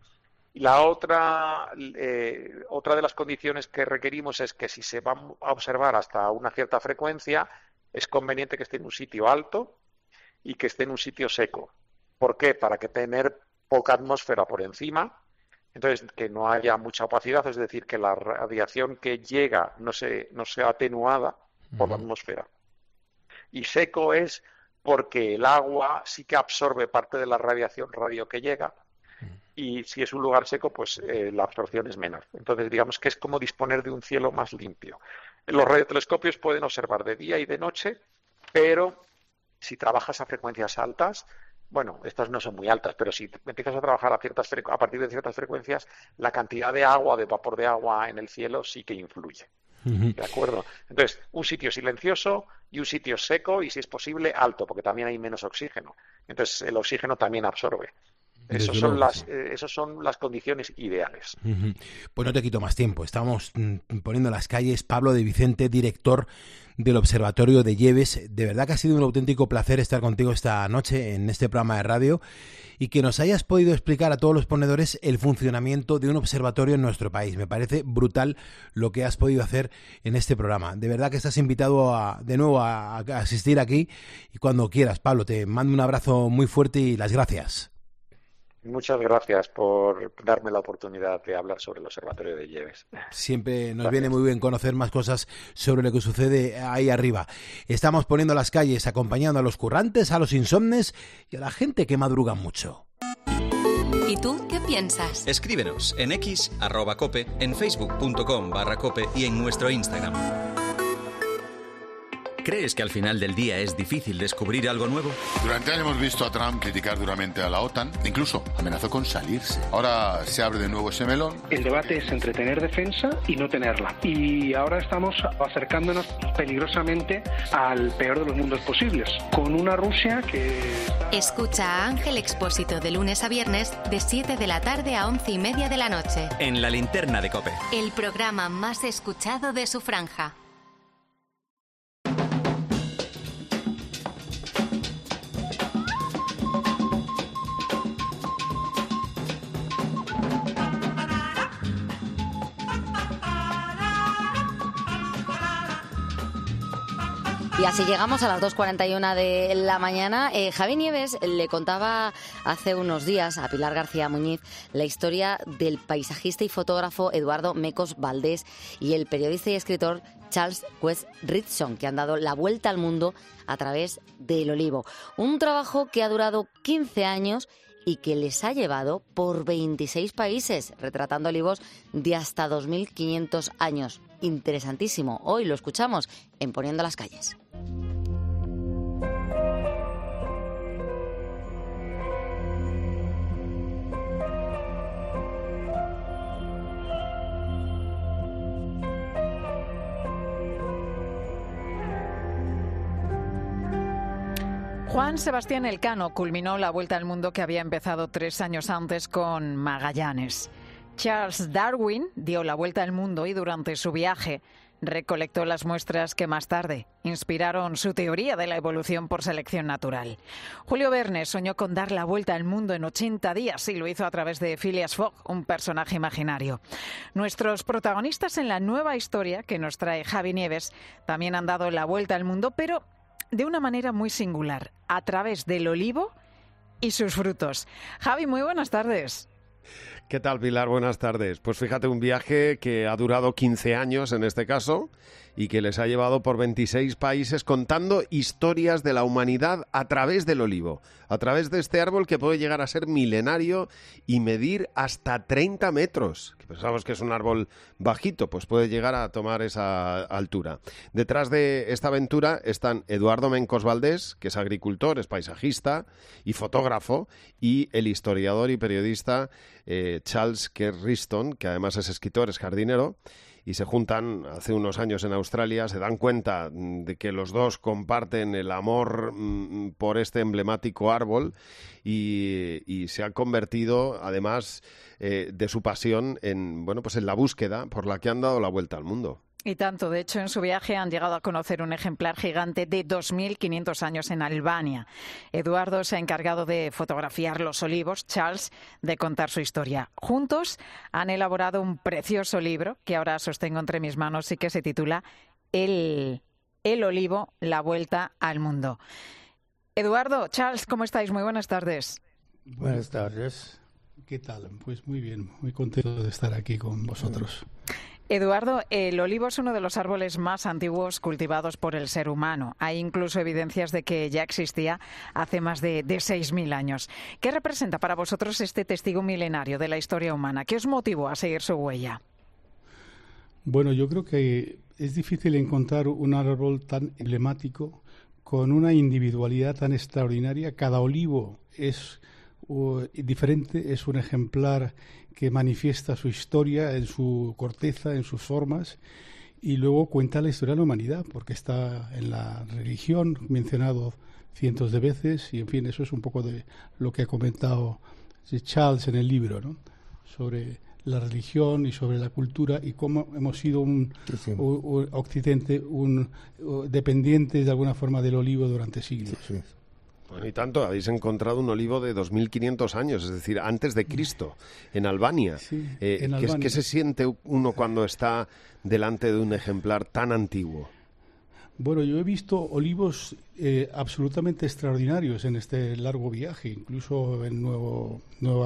Y la otra de las condiciones que requerimos es que si se va a observar hasta una cierta frecuencia, es conveniente que esté en un sitio alto y que esté en un sitio seco. ¿Por qué? Para que tener poca atmósfera por encima, entonces que no haya mucha opacidad, es decir, que la radiación que llega no sea atenuada por la atmósfera. Y seco es porque el agua sí que absorbe parte de la radiación radio que llega, y si es un lugar seco, pues la absorción es menor. Entonces, digamos que es como disponer de un cielo más limpio. Los radiotelescopios pueden observar de día y de noche, pero si trabajas a frecuencias altas, bueno, estas no son muy altas, pero si empiezas a trabajar a partir de ciertas frecuencias, la cantidad de agua, de vapor de agua en el cielo sí que influye. ¿De acuerdo? Entonces, un sitio silencioso y un sitio seco y, si es posible, alto, porque también hay menos oxígeno. Entonces, el oxígeno también absorbe. Esas son las condiciones ideales. Pues no te quito más tiempo. Estamos poniendo las calles. Pablo de Vicente, director del Observatorio de Lleves. De verdad que ha sido un auténtico placer estar contigo esta noche en este programa de radio y que nos hayas podido explicar a todos los ponedores el funcionamiento de un observatorio en nuestro país. Me parece brutal lo que has podido hacer en este programa. De verdad que estás invitado de nuevo a asistir aquí y cuando quieras. Pablo, te mando un abrazo muy fuerte y las gracias. Muchas gracias por darme la oportunidad de hablar sobre el Observatorio de Lleves. Siempre nos viene muy bien conocer más cosas sobre lo que sucede ahí arriba. Estamos poniendo las calles, acompañando a los currantes, a los insomnes y a la gente que madruga mucho. ¿Y tú qué piensas? Escríbenos en X, @cope, en facebook.com/cope y en nuestro Instagram. ¿Crees que al final del día es difícil descubrir algo nuevo? Durante años hemos visto a Trump criticar duramente a la OTAN, incluso amenazó con salirse. Ahora se abre de nuevo ese melón. El debate es entre tener defensa y no tenerla. Y ahora estamos acercándonos peligrosamente al peor de los mundos posibles, con una Rusia que... Escucha a Ángel Expósito de lunes a viernes de 7 de la tarde a 11:30 de la noche. En La Linterna de COPE. El programa más escuchado de su franja. Y así llegamos a las 2:41 de la mañana. Javi Nieves le contaba hace unos días a Pilar García Muñiz la historia del paisajista y fotógrafo Eduardo Mecos Valdés y el periodista y escritor Charles West Ridson, que han dado la vuelta al mundo a través del olivo. Un trabajo que ha durado 15 años y que les ha llevado por 26 países, retratando olivos de hasta 2.500 años. Interesantísimo. Hoy lo escuchamos en Poniendo las calles. Juan Sebastián Elcano culminó la vuelta al mundo que había empezado 3 años antes con Magallanes. Charles Darwin dio la vuelta al mundo y durante su viaje recolectó las muestras que más tarde inspiraron su teoría de la evolución por selección natural. Julio Verne soñó con dar la vuelta al mundo en 80 días y lo hizo a través de Phileas Fogg, un personaje imaginario. Nuestros protagonistas en la nueva historia que nos trae Javi Nieves también han dado la vuelta al mundo, pero de una manera muy singular, a través del olivo y sus frutos. Javi, muy buenas tardes. ¿Qué tal, Pilar? Buenas tardes. Pues fíjate, un viaje que ha durado 15 años en este caso y que les ha llevado por 26 países contando historias de la humanidad a través del olivo, a través de este árbol que puede llegar a ser milenario y medir hasta 30 metros. Pensamos que es un árbol bajito, pues puede llegar a tomar esa altura. Detrás de esta aventura están Eduardo Mencos Valdés, que es agricultor, es paisajista y fotógrafo, y el historiador y periodista Charles Ridson, que además es escritor, es jardinero, y se juntan hace unos años en Australia, se dan cuenta de que los dos comparten el amor por este emblemático árbol y se han convertido, además de su pasión, en la búsqueda por la que han dado la vuelta al mundo. Y tanto, de hecho, en su viaje han llegado a conocer un ejemplar gigante de 2.500 años en Albania. Eduardo se ha encargado de fotografiar los olivos, Charles de contar su historia. Juntos han elaborado un precioso libro que ahora sostengo entre mis manos y que se titula El olivo, la vuelta al mundo. Eduardo, Charles, ¿cómo estáis? Muy buenas tardes. Buenas tardes. ¿Qué tal? Pues muy bien, muy contento de estar aquí con vosotros. Eduardo, el olivo es uno de los árboles más antiguos cultivados por el ser humano. Hay incluso evidencias de que ya existía hace más de 6.000 años. ¿Qué representa para vosotros este testigo milenario de la historia humana? ¿Qué os motivó a seguir su huella? Bueno, yo creo que es difícil encontrar un árbol tan emblemático, con una individualidad tan extraordinaria. Cada olivo es diferente, es un ejemplar que manifiesta su historia en su corteza, en sus formas, y luego cuenta la historia de la humanidad, porque está en la religión, mencionado cientos de veces, y en fin, eso es un poco de lo que ha comentado Charles en el libro, ¿no? Sobre la religión y sobre la cultura y cómo hemos sido un occidente, dependientes de alguna forma del olivo durante siglos. Bueno, y tanto, habéis encontrado un olivo de 2.500 años, es decir, antes de Cristo, en Albania. En Albania. ¿Qué se siente uno cuando está delante de un ejemplar tan antiguo? Bueno, yo he visto olivos absolutamente extraordinarios en este largo viaje, incluso en Nuevo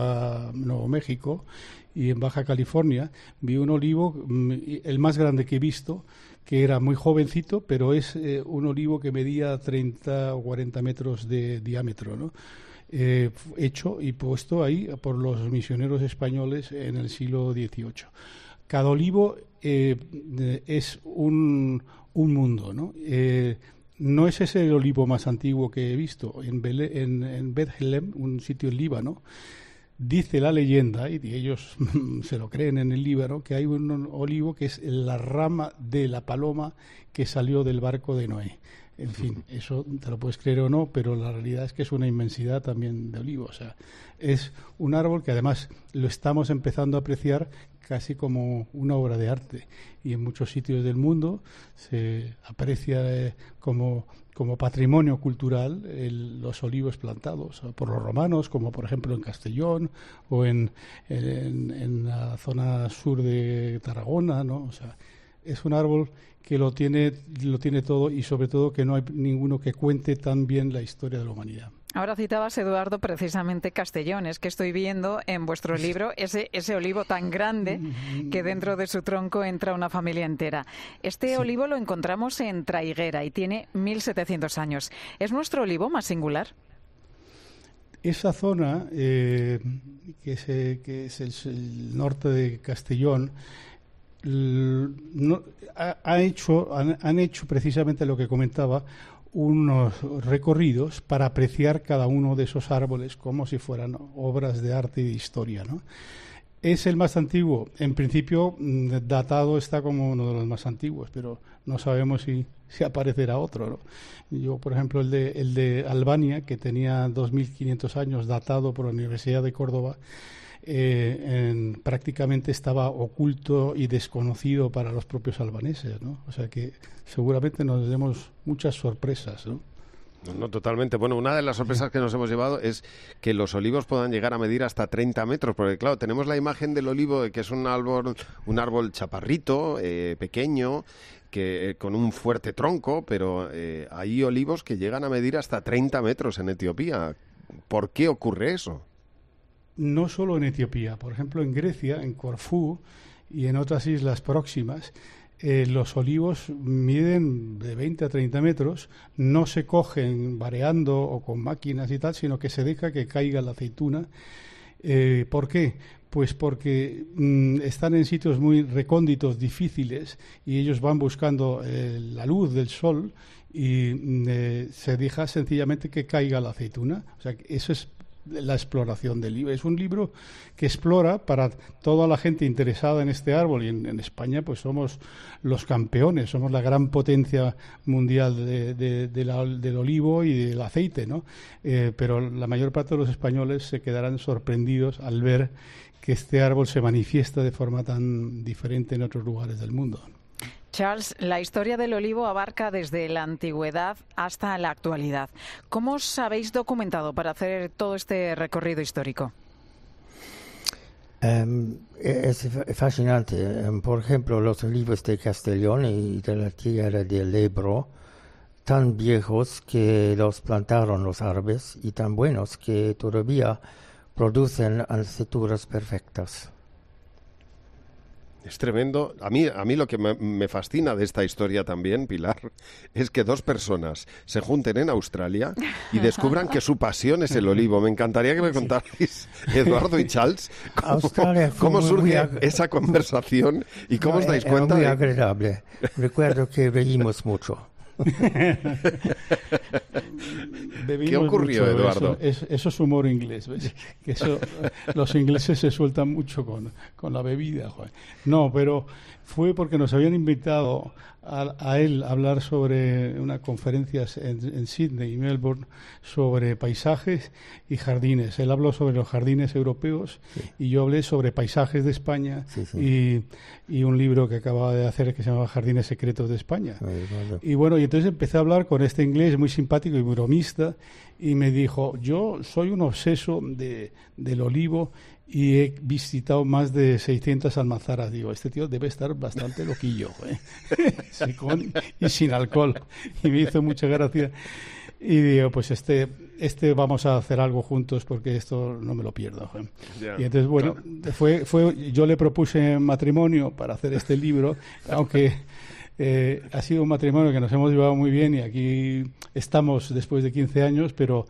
México y en Baja California. Vi un olivo, el más grande que he visto, que era muy jovencito, pero es un olivo que medía 30 o 40 metros de diámetro, ¿no? Hecho y puesto ahí por los misioneros españoles en el siglo XVIII. Cada olivo es un mundo, ¿no? No es ese el olivo más antiguo que he visto. En Bethlehem, un sitio en Líbano, dice la leyenda, y ellos se lo creen en el Líbano, que hay un olivo que es la rama de la paloma que salió del barco de Noé. En fin, eso te lo puedes creer o no, pero la realidad es que es una inmensidad también de olivo. O sea, es un árbol que además lo estamos empezando a apreciar casi como una obra de arte, y en muchos sitios del mundo se aprecia como patrimonio cultural los olivos plantados por los romanos, como por ejemplo en Castellón o en la zona sur de Tarragona, ¿no? O sea, es un árbol que lo tiene todo, y sobre todo que no hay ninguno que cuente tan bien la historia de la humanidad. Ahora citabas, Eduardo, precisamente Castellón. Es que estoy viendo en vuestro libro ese olivo tan grande que dentro de su tronco entra una familia entera. Este olivo lo encontramos en Traiguera y tiene 1.700 años. ¿Es nuestro olivo más singular? Esa zona, que es el norte de Castellón, han hecho precisamente lo que comentaba, unos recorridos para apreciar cada uno de esos árboles como si fueran obras de arte y de historia, ¿no? Es el más antiguo. En principio, datado está como uno de los más antiguos, pero no sabemos si aparecerá otro, ¿no? Yo, por ejemplo, el de Albania, que tenía 2.500 años, datado por la Universidad de Córdoba, prácticamente estaba oculto y desconocido para los propios albaneses, ¿no? O sea que seguramente nos demos muchas sorpresas, ¿no? No, totalmente. Bueno, una de las sorpresas que nos hemos llevado es que los olivos puedan llegar a medir hasta 30 metros, porque claro, tenemos la imagen del olivo, que es un árbol chaparrito, pequeño, que con un fuerte tronco, pero hay olivos que llegan a medir hasta 30 metros en Etiopía. ¿Por qué ocurre eso? No solo en Etiopía, por ejemplo en Grecia, en Corfú y en otras islas próximas, los olivos miden de 20 a 30 metros, no se cogen vareando o con máquinas y tal, sino que se deja que caiga la aceituna. ¿Por qué? Pues porque están en sitios muy recónditos, difíciles, y ellos van buscando la luz del sol y se deja sencillamente que caiga la aceituna. O sea, eso es la exploración del libro. Es un libro que explora para toda la gente interesada en este árbol, y en España pues somos los campeones, somos la gran potencia mundial del olivo y del aceite, ¿no? Pero la mayor parte de los españoles se quedarán sorprendidos al ver que este árbol se manifiesta de forma tan diferente en otros lugares del mundo. Charles, la historia del olivo abarca desde la antigüedad hasta la actualidad. ¿Cómo os habéis documentado para hacer todo este recorrido histórico? Es fascinante. Por ejemplo, los olivos de Castellón y de la tierra del Ebro, tan viejos que los plantaron los árabes y tan buenos que todavía producen aceitunas perfectas. Es tremendo. A mí lo que me fascina de esta historia también, Pilar, es que dos personas se junten en Australia y descubran que su pasión es el olivo. Me encantaría que me contarais, Eduardo y Charles, cómo surge esa conversación y cómo os dais cuenta. Muy agradable. Recuerdo que reímos mucho. ¿Qué ocurrió, mucho, Eduardo? Eso es humor inglés, ¿ves? Que los ingleses se sueltan mucho con la bebida, joder. No, pero fue porque nos habían invitado a él a hablar sobre unas conferencias en Sydney y Melbourne sobre paisajes y jardines. Él habló sobre los jardines europeos, sí, y yo hablé sobre paisajes de España, sí, sí, y un libro que acababa de hacer que se llama Jardines Secretos de España. Y bueno, y entonces empecé a hablar con este inglés muy simpático y bromista y me dijo, yo soy un obseso del olivo y he visitado más de 600 almazaras. Digo, este tío debe estar bastante loquillo, sí, y sin alcohol. Y me hizo mucha gracia. Y digo, pues este vamos a hacer algo juntos porque esto no me lo pierdo. Yeah, y entonces, bueno, claro, yo le propuse matrimonio para hacer este libro, aunque ha sido un matrimonio que nos hemos llevado muy bien y aquí estamos después de 15 años, pero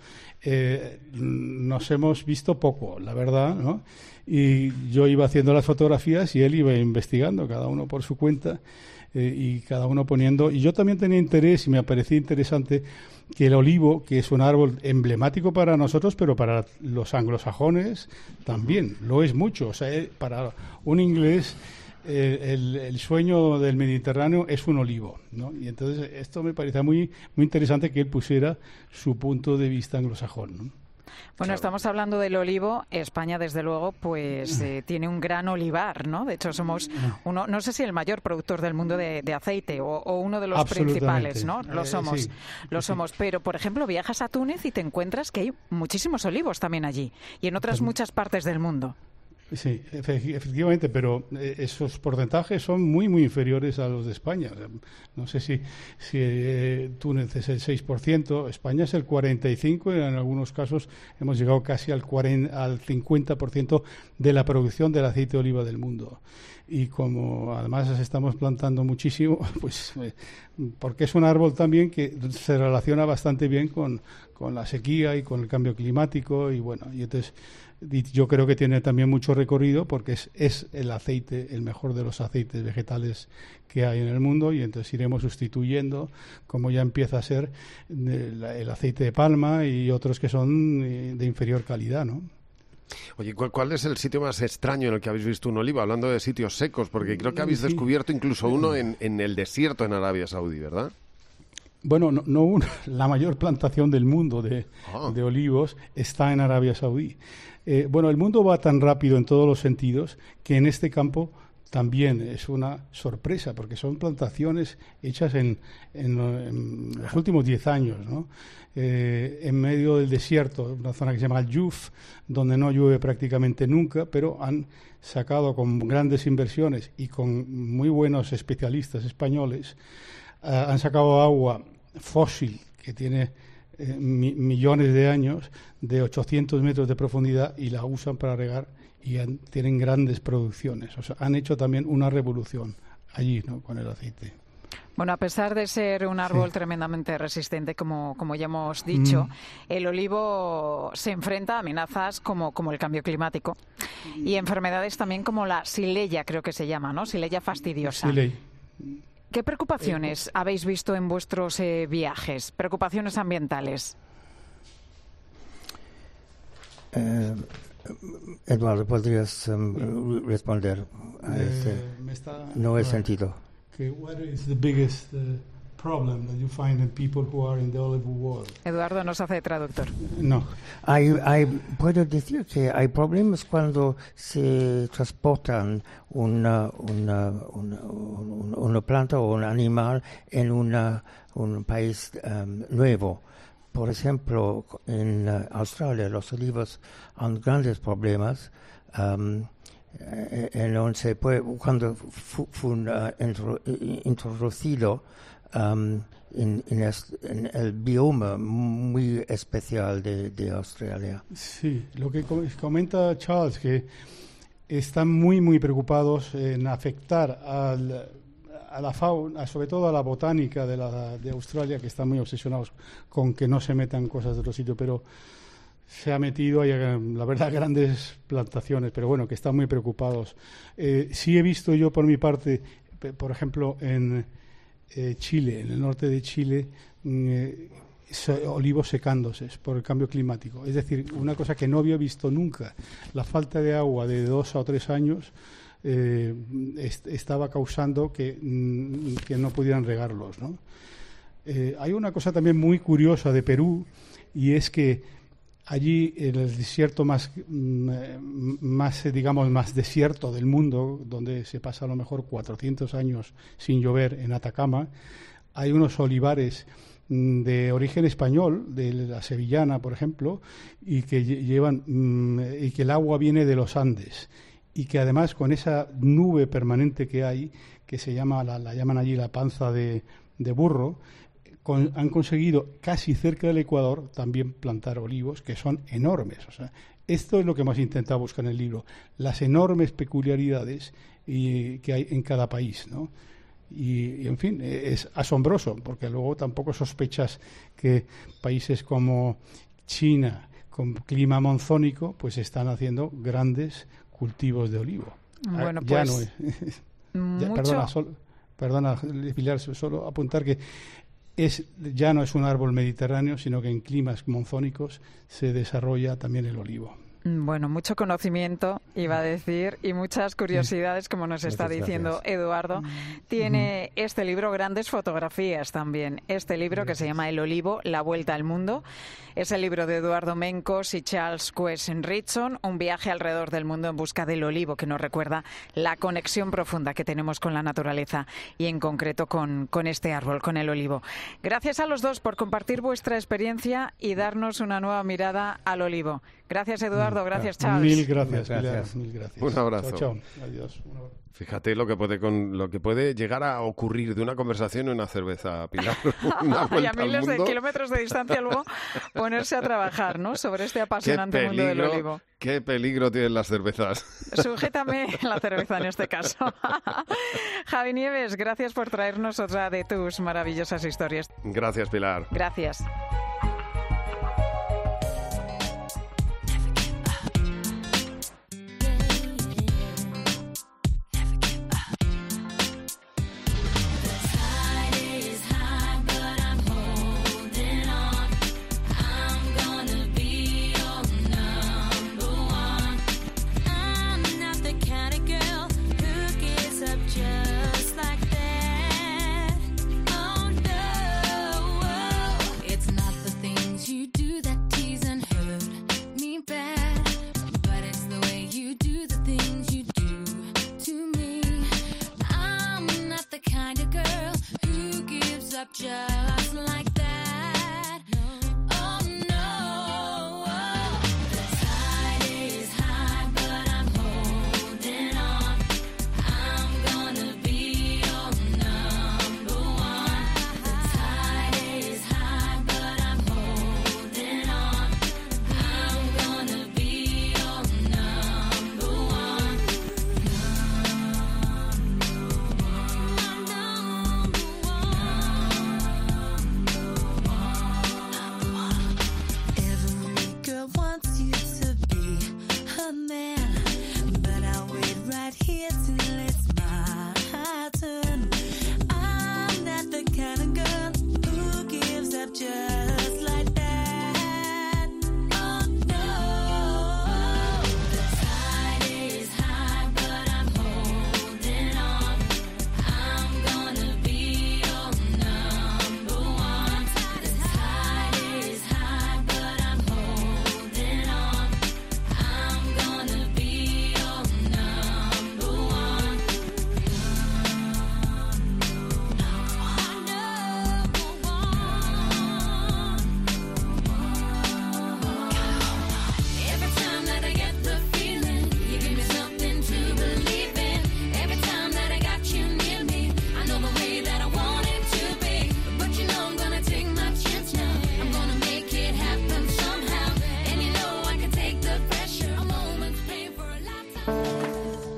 nos hemos visto poco, la verdad, ¿no? Y yo iba haciendo las fotografías y él iba investigando, cada uno por su cuenta, y cada uno poniendo. Y yo también tenía interés y me parecía interesante que el olivo, que es un árbol emblemático para nosotros, pero para los anglosajones también lo es mucho. O sea, para un inglés el sueño del Mediterráneo es un olivo, ¿no? Y entonces esto me parecía muy, muy interesante que él pusiera su punto de vista anglosajón, ¿no? Bueno, claro, estamos hablando del olivo. España, desde luego, pues tiene un gran olivar, ¿no? De hecho, somos uno, no sé si el mayor productor del mundo de aceite o uno de los principales, ¿no? Lo somos, sí, somos. Pero, por ejemplo, viajas a Túnez y te encuentras que hay muchísimos olivos también allí y en otras muchas partes del mundo. Sí, efectivamente, pero esos porcentajes son muy, muy inferiores a los de España. O sea, no sé si Túnez es el 6%, España es el 45% y en algunos casos hemos llegado casi al 50% de la producción del aceite de oliva del mundo. Y como además estamos plantando muchísimo, pues porque es un árbol también que se relaciona bastante bien con la sequía y con el cambio climático y bueno, y entonces yo creo que tiene también mucho recorrido porque es el aceite, el mejor de los aceites vegetales que hay en el mundo y entonces iremos sustituyendo, como ya empieza a ser el aceite de palma y otros que son de inferior calidad, ¿no? Oye, ¿cuál es el sitio más extraño en el que habéis visto un olivo? Hablando de sitios secos, porque creo que habéis descubierto incluso uno en el desierto en Arabia Saudí, ¿verdad? Bueno, la mayor plantación del mundo de olivos está en Arabia Saudí. Bueno, el mundo va tan rápido en todos los sentidos que en este campo también es una sorpresa, porque son plantaciones hechas en los últimos 10 años, ¿no? En medio del desierto, una zona que se llama Al-Juf, donde no llueve prácticamente nunca, pero han sacado con grandes inversiones y con muy buenos especialistas españoles, han sacado agua fósil que tiene millones de años, de 800 metros de profundidad, y la usan para regar y tienen grandes producciones. O sea, han hecho también una revolución allí, ¿no?, con el aceite. Bueno, a pesar de ser un árbol tremendamente resistente, como ya hemos dicho, el olivo se enfrenta a amenazas como el cambio climático y enfermedades también como la Xylella, creo que se llama, ¿no? Xylella fastidiosa. ¿Qué preocupaciones habéis visto en vuestros viajes? ¿Preocupaciones ambientales? Eduardo, ¿podrías responder a este? No he sentido. Okay, what is the biggest problem that you find in people who are in the olive world? Eduardo nos hace de traductor. No. Puedo decir que hay problemas cuando se transportan un una planta o un animal en un país nuevo. Por ejemplo, en Australia los olivos han grandes problemas. Cuando fue introducido en el bioma muy especial de Australia. Sí, lo que comenta Charles, que están muy preocupados en afectar a la fauna, sobre todo a la botánica de Australia, que están muy obsesionados con que no se metan cosas de otro sitio, pero se ha metido, hay la verdad grandes plantaciones, pero bueno, que están muy preocupados. Sí he visto yo por mi parte, por ejemplo, en Chile, en el norte de Chile, olivos secándose por el cambio climático. Es decir, una cosa que no había visto nunca, la falta de agua de 2 o 3 años estaba causando que no pudieran regarlos, ¿no? Hay una cosa también muy curiosa de Perú, y es que allí, en el desierto más desierto del mundo, donde se pasa a lo mejor 400 años sin llover, en Atacama, hay unos olivares de origen español, de la sevillana, por ejemplo, y que y que el agua viene de los Andes, y que además con esa nube permanente que hay, que se llama la llaman allí la panza de burro, han conseguido casi cerca del Ecuador también plantar olivos que son enormes. O sea, esto es lo que hemos intentado buscar en el libro, las enormes peculiaridades que hay en cada país, ¿no? Y en fin, es asombroso, porque luego tampoco sospechas que países como China, con clima monzónico, pues están haciendo grandes cultivos de olivo. Bueno, ya pues no es. Perdona, Pilar, solo apuntar que ya no es un árbol mediterráneo, sino que en climas monzónicos se desarrolla también el olivo. Bueno, mucho conocimiento, iba a decir, y muchas curiosidades, como nos está diciendo Eduardo. Tiene este libro grandes fotografías también. Este libro que se llama El olivo, la vuelta al mundo. Es el libro de Eduardo Mencos y Charles Quest-Ritson, un viaje alrededor del mundo en busca del olivo, que nos recuerda la conexión profunda que tenemos con la naturaleza y en concreto con este árbol, con el olivo. Gracias a los dos por compartir vuestra experiencia y darnos una nueva mirada al olivo. Gracias, Eduardo. Gracias, Charles. Mil gracias. Mil gracias. Un abrazo. Chao. Adiós. Fíjate lo que puede llegar a ocurrir de una conversación en una cerveza, Pilar. Y a miles de kilómetros de distancia luego ponerse a trabajar, ¿no?, sobre este apasionante mundo del olivo. Qué peligro tienen las cervezas. Sujétame la cerveza en este caso. Javi Nieves, gracias por traernos otra de tus maravillosas historias. Gracias, Pilar. Gracias. Just like that. Oh no, the tide is high, but I'm holding on. I'm gonna be your number one. The tide is high, but I'm holding on. I'm gonna be your number one. Number one.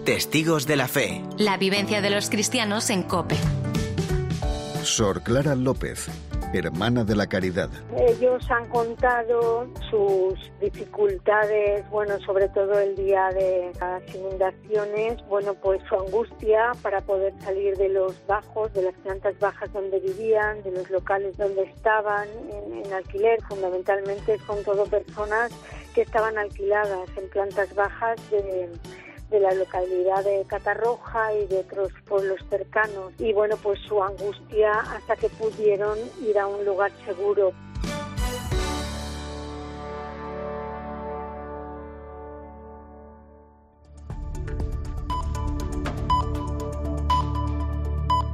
Testigos de la Fe. La vivencia de los cristianos en COPE. Sor Clara López, hermana de la Caridad. Ellos han contado sus dificultades, bueno, sobre todo el día de las inundaciones, bueno, pues su angustia para poder salir de los bajos, de las plantas bajas donde vivían, de los locales donde estaban en alquiler. Fundamentalmente son todo personas que estaban alquiladas en plantas bajas de la localidad de Catarroja y de otros pueblos cercanos. Y bueno, pues su angustia hasta que pudieron ir a un lugar seguro.